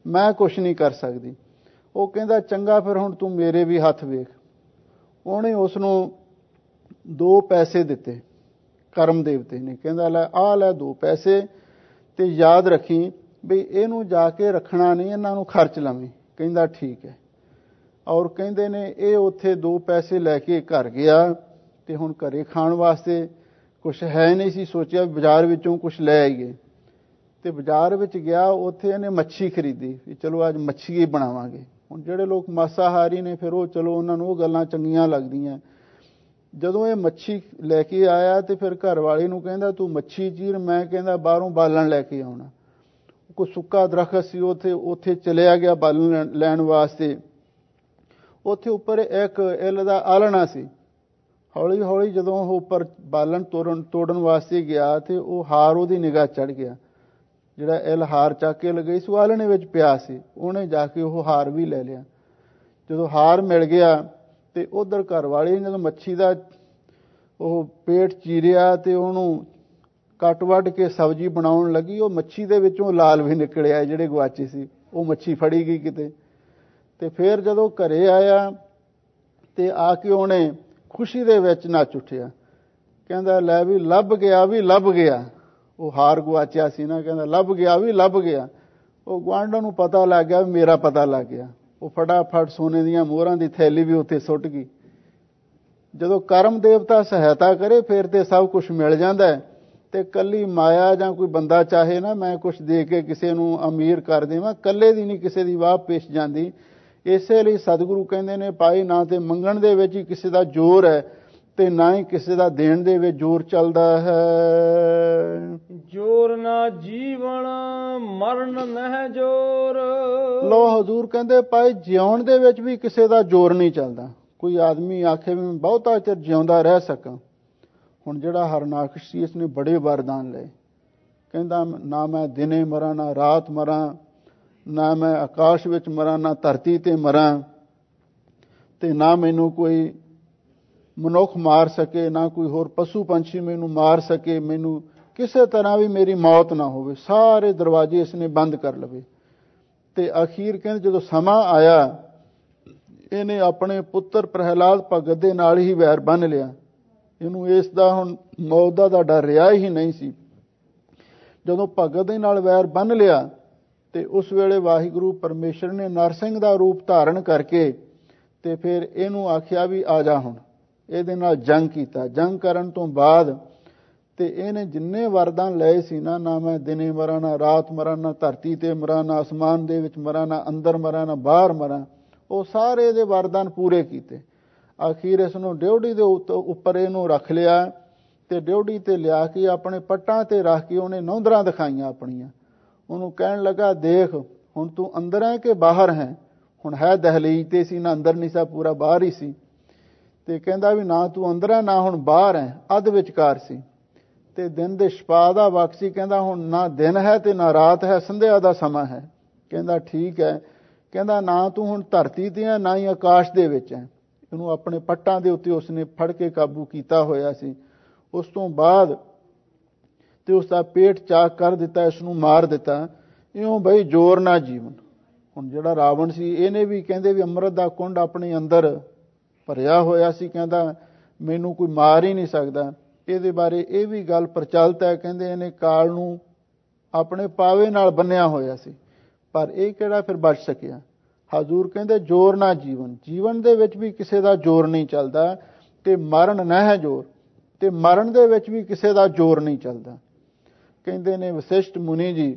ਮੈਂ ਕੁਛ ਨਹੀਂ ਕਰ ਸਕਦੀ। ਉਹ ਕਹਿੰਦਾ ਚੰਗਾ ਫਿਰ ਹੁਣ ਤੂੰ ਮੇਰੇ ਵੀ ਹੱਥ ਵੇਖ। ਉਹਨੇ ਉਸ ਨੂੰ 2 ਪੈਸੇ ਦਿੱਤੇ ਕਰਮ ਦੇਵਤੇ ਨੇ। ਕਹਿੰਦਾ ਲੈ ਆਹ ਲੈ 2 ਪੈਸੇ ਤੇ ਯਾਦ ਰੱਖੀ ਵੀ ਇਹਨੂੰ ਜਾ ਕੇ ਰੱਖਣਾ ਨਹੀਂ, ਇਹਨਾਂ ਨੂੰ ਖਰਚ ਲਵੀਂ। ਕਹਿੰਦਾ ਠੀਕ ਹੈ। ਔਰ ਕਹਿੰਦੇ ਨੇ ਇਹ ਉੱਥੇ 2 ਪੈਸੇ ਲੈ ਕੇ ਘਰ ਗਿਆ ਤੇ ਹੁਣ ਘਰੇ ਖਾਣ ਵਾਸਤੇ ਕੁਛ ਹੈ ਨਹੀਂ ਸੀ। ਸੋਚਿਆ ਬਾਜ਼ਾਰ ਵਿੱਚੋਂ ਕੁਛ ਲੈ ਆਈਏ ਤੇ ਬਾਜ਼ਾਰ ਵਿੱਚ ਗਿਆ। ਉੱਥੇ ਇਹਨੇ ਮੱਛੀ ਖਰੀਦੀ ਵੀ ਚਲੋ ਅੱਜ ਮੱਛੀ ਬਣਾਵਾਂਗੇ। ਹੁਣ ਜਿਹੜੇ ਲੋਕ ਮਾਸਾਹਾਰੀ ਨੇ ਫਿਰ ਉਹ ਚਲੋ ਉਹਨਾਂ ਨੂੰ ਉਹ ਗੱਲਾਂ ਚੰਗੀਆਂ ਲੱਗਦੀਆਂ। ਜਦੋਂ ਇਹ ਮੱਛੀ ਲੈ ਕੇ ਆਇਆ ਤੇ ਫਿਰ ਘਰ ਵਾਲੇ ਨੂੰ ਕਹਿੰਦਾ ਤੂੰ ਮੱਛੀ ਚੀਰ, ਮੈਂ ਕਹਿੰਦਾ ਬਾਹਰੋਂ ਬਾਲਣ ਲੈ ਕੇ ਆਉਣਾ। ਕੋਈ ਸੁੱਕਾ ਦਰਖਤ ਸੀ ਉੱਥੇ ਚਲਿਆ ਗਿਆ ਬਾਲਣ ਲੈਣ ਵਾਸਤੇ। ਉੱਥੇ ਉੱਪਰ ਇੱਕ ਇੱਲ ਦਾ ਆਲਣਾ ਸੀ। ਹੌਲੀ ਹੌਲੀ ਜਦੋਂ ਉਹ ਉੱਪਰ ਬਾਲਣ ਤੋੜਨ ਵਾਸਤੇ ਗਿਆ ਤੇ ਉਹ ਹਾਰ ਉਹਦੀ ਨਿਗਾਹ ਚੜ ਗਿਆ। ਜਿਹੜਾ ਇੱਲ ਹਾਰ ਚੱਕ ਕੇ ਲਗਾਈ ਸੀ ਉਹ ਆਲਣੇ ਵਿੱਚ ਪਿਆ ਸੀ। ਉਹਨੇ ਜਾ ਕੇ ਉਹ ਹਾਰ ਵੀ ਲੈ ਲਿਆ। ਜਦੋਂ ਹਾਰ ਮਿਲ ਗਿਆ ਤੇ ਉਧਰ ਘਰ ਵਾਲੀ ਨੇ ਜਦੋਂ ਮੱਛੀ ਦਾ ਉਹ ਪੇਟ ਚੀਰਿਆ ਤੇ ਉਹਨੂੰ ਕੱਟ ਵੱਢ ਕੇ ਸਬਜ਼ੀ ਬਣਾਉਣ ਲੱਗੀ, ਉਹ ਮੱਛੀ ਦੇ ਵਿੱਚੋਂ ਲਾਲ ਵੀ ਨਿਕਲਿਆ ਜਿਹੜੇ ਗੁਆਚੇ ਸੀ। ਉਹ ਮੱਛੀ ਫੜੀ ਗਈ ਕਿਤੇ। ਤੇ ਫਿਰ ਜਦੋਂ ਘਰੇ ਆਇਆ ਤੇ ਆ ਕੇ ਉਹਨੇ ਖੁਸ਼ੀ ਦੇ ਵਿੱਚ ਨੱਚ ਉੱਠਿਆ। ਕਹਿੰਦਾ ਲੈ ਵੀ ਲੱਭ ਗਿਆ ਵੀ ਲੱਭ ਗਿਆ। ਉਹ ਹਾਰ ਗੁਆਚਿਆ ਸੀ ਨਾ, ਕਹਿੰਦਾ ਲੱਭ ਗਿਆ ਵੀ ਲੱਭ ਗਿਆ। ਉਹ ਗੁਆਂਢਾਂ ਨੂੰ ਪਤਾ ਲੱਗ ਗਿਆ ਵੀ ਮੇਰਾ ਪਤਾ ਲੱਗ ਗਿਆ। ਉਹ ਫਟਾਫਟ ਸੋਨੇ ਦੀਆਂ ਮੋਹਰਾਂ ਦੀ ਥੈਲੀ ਵੀ ਉੱਥੇ ਸੁੱਟ ਗਈ। ਜਦੋਂ ਕਰਮ ਦੇਵਤਾ ਸਹਾਇਤਾ ਕਰੇ ਫਿਰ ਤੇ ਸਭ ਕੁਝ ਮਿਲ ਜਾਂਦਾ ਹੈ। ਤੇ ਕੱਲੀ ਮਾਇਆ ਜਾਂ ਕੋਈ ਬੰਦਾ ਚਾਹੇ ਨਾ ਮੈਂ ਕੁਝ ਦੇ ਕੇ ਕਿਸੇ ਨੂੰ ਅਮੀਰ ਕਰ ਦੇਵਾਂ, ਕੱਲੇ ਦੀ ਨਹੀਂ ਕਿਸੇ ਦੀ ਵਾਹ ਪੇਸ਼ ਜਾਂਦੀ। ਇਸੇ ਲਈ ਸਤਿਗੁਰੂ ਕਹਿੰਦੇ ਨੇ ਭਾਈ ਨਾ ਤੇ ਮੰਗਣ ਦੇ ਵਿੱਚ ਹੀ ਕਿਸੇ ਦਾ ਜ਼ੋਰ ਹੈ ਤੇ ਨਾ ਹੀ ਕਿਸੇ ਦਾ ਦੇਣ ਦੇ ਵਿੱਚ ਜ਼ੋਰ ਚੱਲਦਾ ਹੈ। ਜੋਰ ਨਾ ਜੀਵਨ ਮਰਨ ਨਹਿ ਜੋਰ। ਲੋ ਹਜ਼ੂਰ ਕਹਿੰਦੇ ਭਾਈ ਜਿਉਣ ਦੇ ਵਿੱਚ ਵੀ ਕਿਸੇ ਦਾ ਜ਼ੋਰ ਨਹੀਂ ਚੱਲਦਾ। ਕੋਈ ਆਦਮੀ ਆਖੇ ਵੀ ਮੈਂ ਬਹੁਤਾ ਚਿਰ ਜਿਉਂਦਾ ਰਹਿ ਸਕਾਂ। ਹੁਣ ਜਿਹੜਾ ਹਰਨਾਕਸ਼ ਸੀ ਇਸਨੇ ਬੜੇ ਵਰਦਾਨ ਲਏ। ਕਹਿੰਦਾ ਨਾ ਮੈਂ ਦਿਨੇ ਮਰਾਂ ਨਾ ਰਾਤ ਮਰਾਂ, ਨਾ ਮੈਂ ਆਕਾਸ਼ ਵਿੱਚ ਮਰਾਂ ਨਾ ਧਰਤੀ ਤੇ ਮਰਾਂ, ਤੇ ਨਾ ਮੈਨੂੰ ਕੋਈ ਮਨੁੱਖ ਮਾਰ ਸਕੇ, ਨਾ ਕੋਈ ਹੋਰ ਪਸ਼ੂ ਪੰਛੀ ਮੈਨੂੰ ਮਾਰ ਸਕੇ, ਮੈਨੂੰ ਕਿਸੇ ਤਰ੍ਹਾਂ ਵੀ ਮੇਰੀ ਮੌਤ ਨਾ ਹੋਵੇ। ਸਾਰੇ ਦਰਵਾਜ਼ੇ ਇਸਨੇ ਬੰਦ ਕਰ ਲਵੇ। ਤੇ ਅਖੀਰ ਕਹਿੰਦੇ ਜਦੋਂ ਸਮਾਂ ਆਇਆ ਇਹਨੇ ਆਪਣੇ ਪੁੱਤਰ ਪ੍ਰਹਿਲਾਦ ਭਗਤ ਦੇ ਨਾਲ ਹੀ ਵੈਰ ਬੰਨ ਲਿਆ। ਇਹਨੂੰ ਇਸ ਦਾ ਹੁਣ ਮੌਤ ਦਾ ਡਰ ਰਿਹਾ ਹੀ ਨਹੀਂ ਸੀ। ਜਦੋਂ ਭਗਤ ਦੇ ਨਾਲ ਵੈਰ ਬੰਨ ਲਿਆ ਤੇ ਉਸ ਵੇਲੇ ਵਾਹਿਗੁਰੂ ਪਰਮੇਸ਼ਰ ਨੇ ਨਰਸਿੰਘ ਦਾ ਰੂਪ ਧਾਰਨ ਕਰਕੇ ਤੇ ਫਿਰ ਇਹਨੂੰ ਆਖਿਆ ਵੀ ਆ ਜਾ। ਹੁਣ ਇਹਦੇ ਨਾਲ ਜੰਗ ਕੀਤਾ। ਜੰਗ ਕਰਨ ਤੋਂ ਬਾਅਦ ਤੇ ਇਹਨੇ ਜਿੰਨੇ ਵਰਦਾਨ ਲਏ ਸੀ ਨਾ, ਨਾ ਮੈਂ ਦਿਨੇ ਮਰਾਂ ਨਾ ਰਾਤ ਮਰਾਂ, ਨਾ ਧਰਤੀ ਤੇ ਮਰਾਂ, ਨਾ ਅਸਮਾਨ ਦੇ ਵਿੱਚ ਮਰਾਂ, ਨਾ ਅੰਦਰ ਮਰਾਂ, ਨਾ ਬਾਹਰ ਮਰਾਂ, ਉਹ ਸਾਰੇ ਇਹਦੇ ਵਰਦਾਨ ਪੂਰੇ ਕੀਤੇ। ਆਖੀਰ ਇਸ ਨੂੰ ਡਿਉਢੀ ਦੇ ਉੱਪਰ ਇਹਨੂੰ ਰੱਖ ਲਿਆ ਤੇ ਡਿਉਢੀ ਤੇ ਲਿਆ ਕੇ ਆਪਣੇ ਪੱਟਾਂ ਤੇ ਰੱਖ ਕੇ ਉਹਨੇ ਨੌਂਦਰਾਂ ਦਿਖਾਈਆਂ ਆਪਣੀਆਂ। ਉਹਨੂੰ ਕਹਿਣ ਲੱਗਾ ਦੇਖ ਹੁਣ ਤੂੰ ਅੰਦਰ ਹੈ ਕਿ ਬਾਹਰ ਹੈ। ਹੁਣ ਹੈ ਦਹਲੀਜ਼ ਤੇ ਸੀ ਨਾ, ਅੰਦਰ ਨਹੀਂ ਸੀ, ਪੂਰਾ ਬਾਹਰ ਹੀ ਸੀ। ਤੇ ਕਹਿੰਦਾ ਵੀ ਨਾ ਤੂੰ ਅੰਦਰ ਹੈ ਨਾ ਹੁਣ ਬਾਹਰ ਹੈ, ਅੱਧ ਵਿਚਕਾਰ ਸੀ। ਤੇ ਦਿਨ ਦੇ ਛਪਾ ਦਾ ਵਕਤ ਸੀ। ਕਹਿੰਦਾ ਹੁਣ ਨਾ ਦਿਨ ਹੈ ਤੇ ਨਾ ਰਾਤ ਹੈ, ਸੰਧਿਆ ਦਾ ਸਮਾਂ ਹੈ। ਕਹਿੰਦਾ ਠੀਕ ਹੈ। ਕਹਿੰਦਾ ਨਾ ਤੂੰ ਹੁਣ ਧਰਤੀ ਤੇ ਹੈ ਨਾ ਹੀ ਆਕਾਸ਼ ਦੇ ਵਿੱਚ ਹੈ। ਇਹਨੂੰ ਆਪਣੇ ਪੱਟਾਂ ਦੇ ਉੱਤੇ ਉਸਨੇ ਫੜ ਕੇ ਕਾਬੂ ਕੀਤਾ ਹੋਇਆ ਸੀ। ਉਸ ਤੋਂ ਬਾਅਦ ਤੇ ਉਸ ਦਾ ਪੇਟ ਚਾਕ ਕਰ ਦਿੱਤਾ, ਇਸ ਨੂੰ ਮਾਰ ਦਿੱਤਾ। ਇਉਂ ਬਈ ਜ਼ੋਰ ਨਾ ਜੀਵਨ। ਹੁਣ ਜਿਹੜਾ ਰਾਵਣ ਸੀ ਇਹਨੇ ਵੀ ਕਹਿੰਦੇ ਵੀ ਅੰਮ੍ਰਿਤ ਦਾ ਕੁੰਡ ਆਪਣੇ ਅੰਦਰ ਭਰਿਆ ਹੋਇਆ ਸੀ। ਕਹਿੰਦਾ ਮੈਨੂੰ ਕੋਈ ਮਾਰ ਹੀ ਨਹੀਂ ਸਕਦਾ। ਇਹਦੇ ਬਾਰੇ ਇਹ ਵੀ ਗੱਲ ਪ੍ਰਚਲਿਤ ਹੈ। ਕਹਿੰਦੇ ਇਹਨੇ ਕਾਲ ਨੂੰ ਆਪਣੇ ਪਾਵੇ ਨਾਲ ਬੰਨਿਆ ਹੋਇਆ ਸੀ, ਪਰ ਇਹ ਕਿਹੜਾ ਫਿਰ ਬਚ ਸਕਿਆ। ਹਜ਼ੂਰ ਕਹਿੰਦੇ ਜ਼ੋਰ ਨਾ ਜੀਵਨ। ਜੀਵਨ ਦੇ ਵਿੱਚ ਵੀ ਕਿਸੇ ਦਾ ਜ਼ੋਰ ਨਹੀਂ ਚੱਲਦਾ ਤੇ ਮਰਨ ਨਾ ਹੈ ਜ਼ੋਰ, ਤੇ ਮਰਨ ਦੇ ਵਿੱਚ ਵੀ ਕਿਸੇ ਦਾ ਜ਼ੋਰ ਨਹੀਂ ਚੱਲਦਾ। ਕਹਿੰਦੇ ਨੇ ਵਸਿਸ਼ਠ ਮੁਨੀ ਜੀ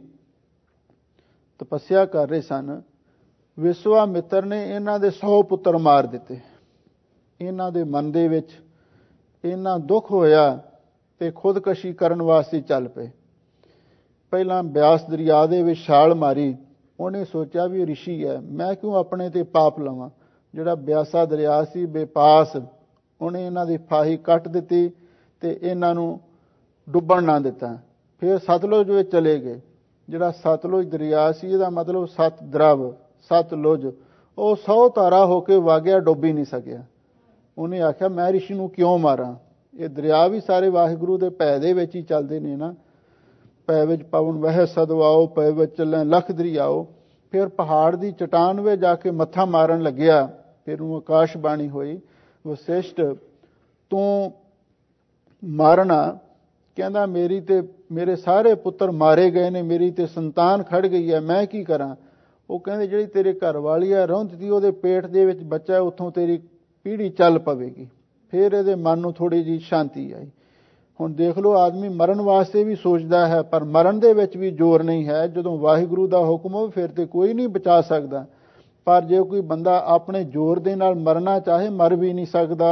ਤਪੱਸਿਆ ਕਰ ਰਹੇ ਸਨ। ਵਿਸ਼ਵਾਮਿੱਤਰ ਨੇ ਇਹਨਾਂ ਦੇ 100 ਪੁੱਤਰ ਮਾਰ ਦਿੱਤੇ। ਇਹਨਾਂ ਦੇ ਮਨ ਦੇ ਵਿੱਚ ਇੰਨਾ ਦੁੱਖ ਹੋਇਆ ਤੇ ਖੁਦਕਸ਼ੀ ਕਰਨ ਵਾਸਤੇ ਚੱਲ ਪਏ। ਪਹਿਲਾਂ ਬਿਆਸ ਦਰਿਆ ਦੇ ਵਿੱਚ ਛਾਲ ਮਾਰੀ। ਉਹਨੇ ਸੋਚਿਆ ਵੀ ਰਿਸ਼ੀ ਹੈ, ਮੈਂ ਕਿਉਂ ਆਪਣੇ ਤੇ ਪਾਪ ਲਵਾਂ। ਜਿਹੜਾ ਬਿਆਸਾ ਦਰਿਆ ਸੀ ਬੇਪਾਸ, ਉਹਨੇ ਇਹਨਾਂ ਦੀ ਫਾਹੀ ਕੱਟ ਦਿੱਤੀ ਤੇ ਇਹਨਾਂ ਨੂੰ ਡੁੱਬਣ ਨਾ ਦਿੱਤਾ। ਫਿਰ ਸਤਲੁਜ ਵਿੱਚ ਚਲੇ ਗਏ। ਜਿਹੜਾ ਸਤਲੁਜ ਦਰਿਆ ਸੀ ਇਹਦਾ ਮਤਲਬ ਸਤ ਦਰਵ, ਸਤਲੁਜ, ਉਹ 100 ਧਾਰਾ ਹੋ ਕੇ ਵਾਗਿਆ, ਡੁੱਬ ਹੀ ਨਹੀਂ ਸਕਿਆ। ਉਹਨੇ ਆਖਿਆ ਮੈਂ ਰਿਸ਼ੀ ਨੂੰ ਕਿਉਂ ਮਾਰਾਂ। ਇਹ ਦਰਿਆ ਵੀ ਸਾਰੇ ਵਾਹਿਗੁਰੂ ਦੇ ਭੈ ਦੇ ਵਿੱਚ ਹੀ ਚੱਲਦੇ ਨੇ ਨਾ। ਪੈ ਵਿੱਚ ਪਵਨ ਵਹਿ ਸਦਵਾਓ, ਪੈ ਵਿੱਚ ਚੱਲੈ ਲੱਖ ਦਰਿਆਓ। ਫਿਰ ਪਹਾੜ ਦੀ ਚਟਾਨ ਵਿੱਚ ਜਾ ਕੇ ਮੱਥਾ ਮਾਰਨ ਲੱਗਿਆ। ਫਿਰ ਉਹਨੂੰ ਆਕਾਸ਼ਬਾਣੀ ਹੋਈ, ਵਸਿਸ਼ਟ ਤੂੰ ਮਾਰਨਾ, ਕਹਿੰਦਾ ਮੇਰੀ ਤੇ ਮੇਰੇ ਸਾਰੇ ਪੁੱਤਰ ਮਾਰੇ ਗਏ ਨੇ, ਮੇਰੀ ਤੇ ਸੰਤਾਨ ਖੜ ਗਈ ਹੈ, ਮੈਂ ਕੀ ਕਰਾਂ। ਉਹ ਕਹਿੰਦੇ ਜਿਹੜੀ ਤੇਰੇ ਘਰ ਵਾਲੀ ਹੈ ਰੌਂਦਦੀ, ਉਹਦੇ ਪੇਟ ਦੇ ਵਿੱਚ ਬੱਚਾ, ਉੱਥੋਂ ਤੇਰੀ ਪੀੜ੍ਹੀ ਚੱਲ ਪਵੇਗੀ। ਫਿਰ ਇਹਦੇ ਮਨ ਨੂੰ ਥੋੜ੍ਹੀ ਜਿਹੀ ਸ਼ਾਂਤੀ ਆਈ। ਹੁਣ ਦੇਖ ਲਓ, ਆਦਮੀ ਮਰਨ ਵਾਸਤੇ ਵੀ ਸੋਚਦਾ ਹੈ, ਪਰ ਮਰਨ ਦੇ ਵਿੱਚ ਵੀ ਜ਼ੋਰ ਨਹੀਂ ਹੈ। ਜਦੋਂ ਵਾਹਿਗੁਰੂ ਦਾ ਹੁਕਮ ਹੋਵੇ ਫਿਰ ਤੇ ਕੋਈ ਨਹੀਂ ਬਚਾ ਸਕਦਾ। ਪਰ ਜੇ ਕੋਈ ਬੰਦਾ ਆਪਣੇ ਜ਼ੋਰ ਦੇ ਨਾਲ ਮਰਨਾ ਚਾਹੇ, ਮਰ ਵੀ ਨਹੀਂ ਸਕਦਾ।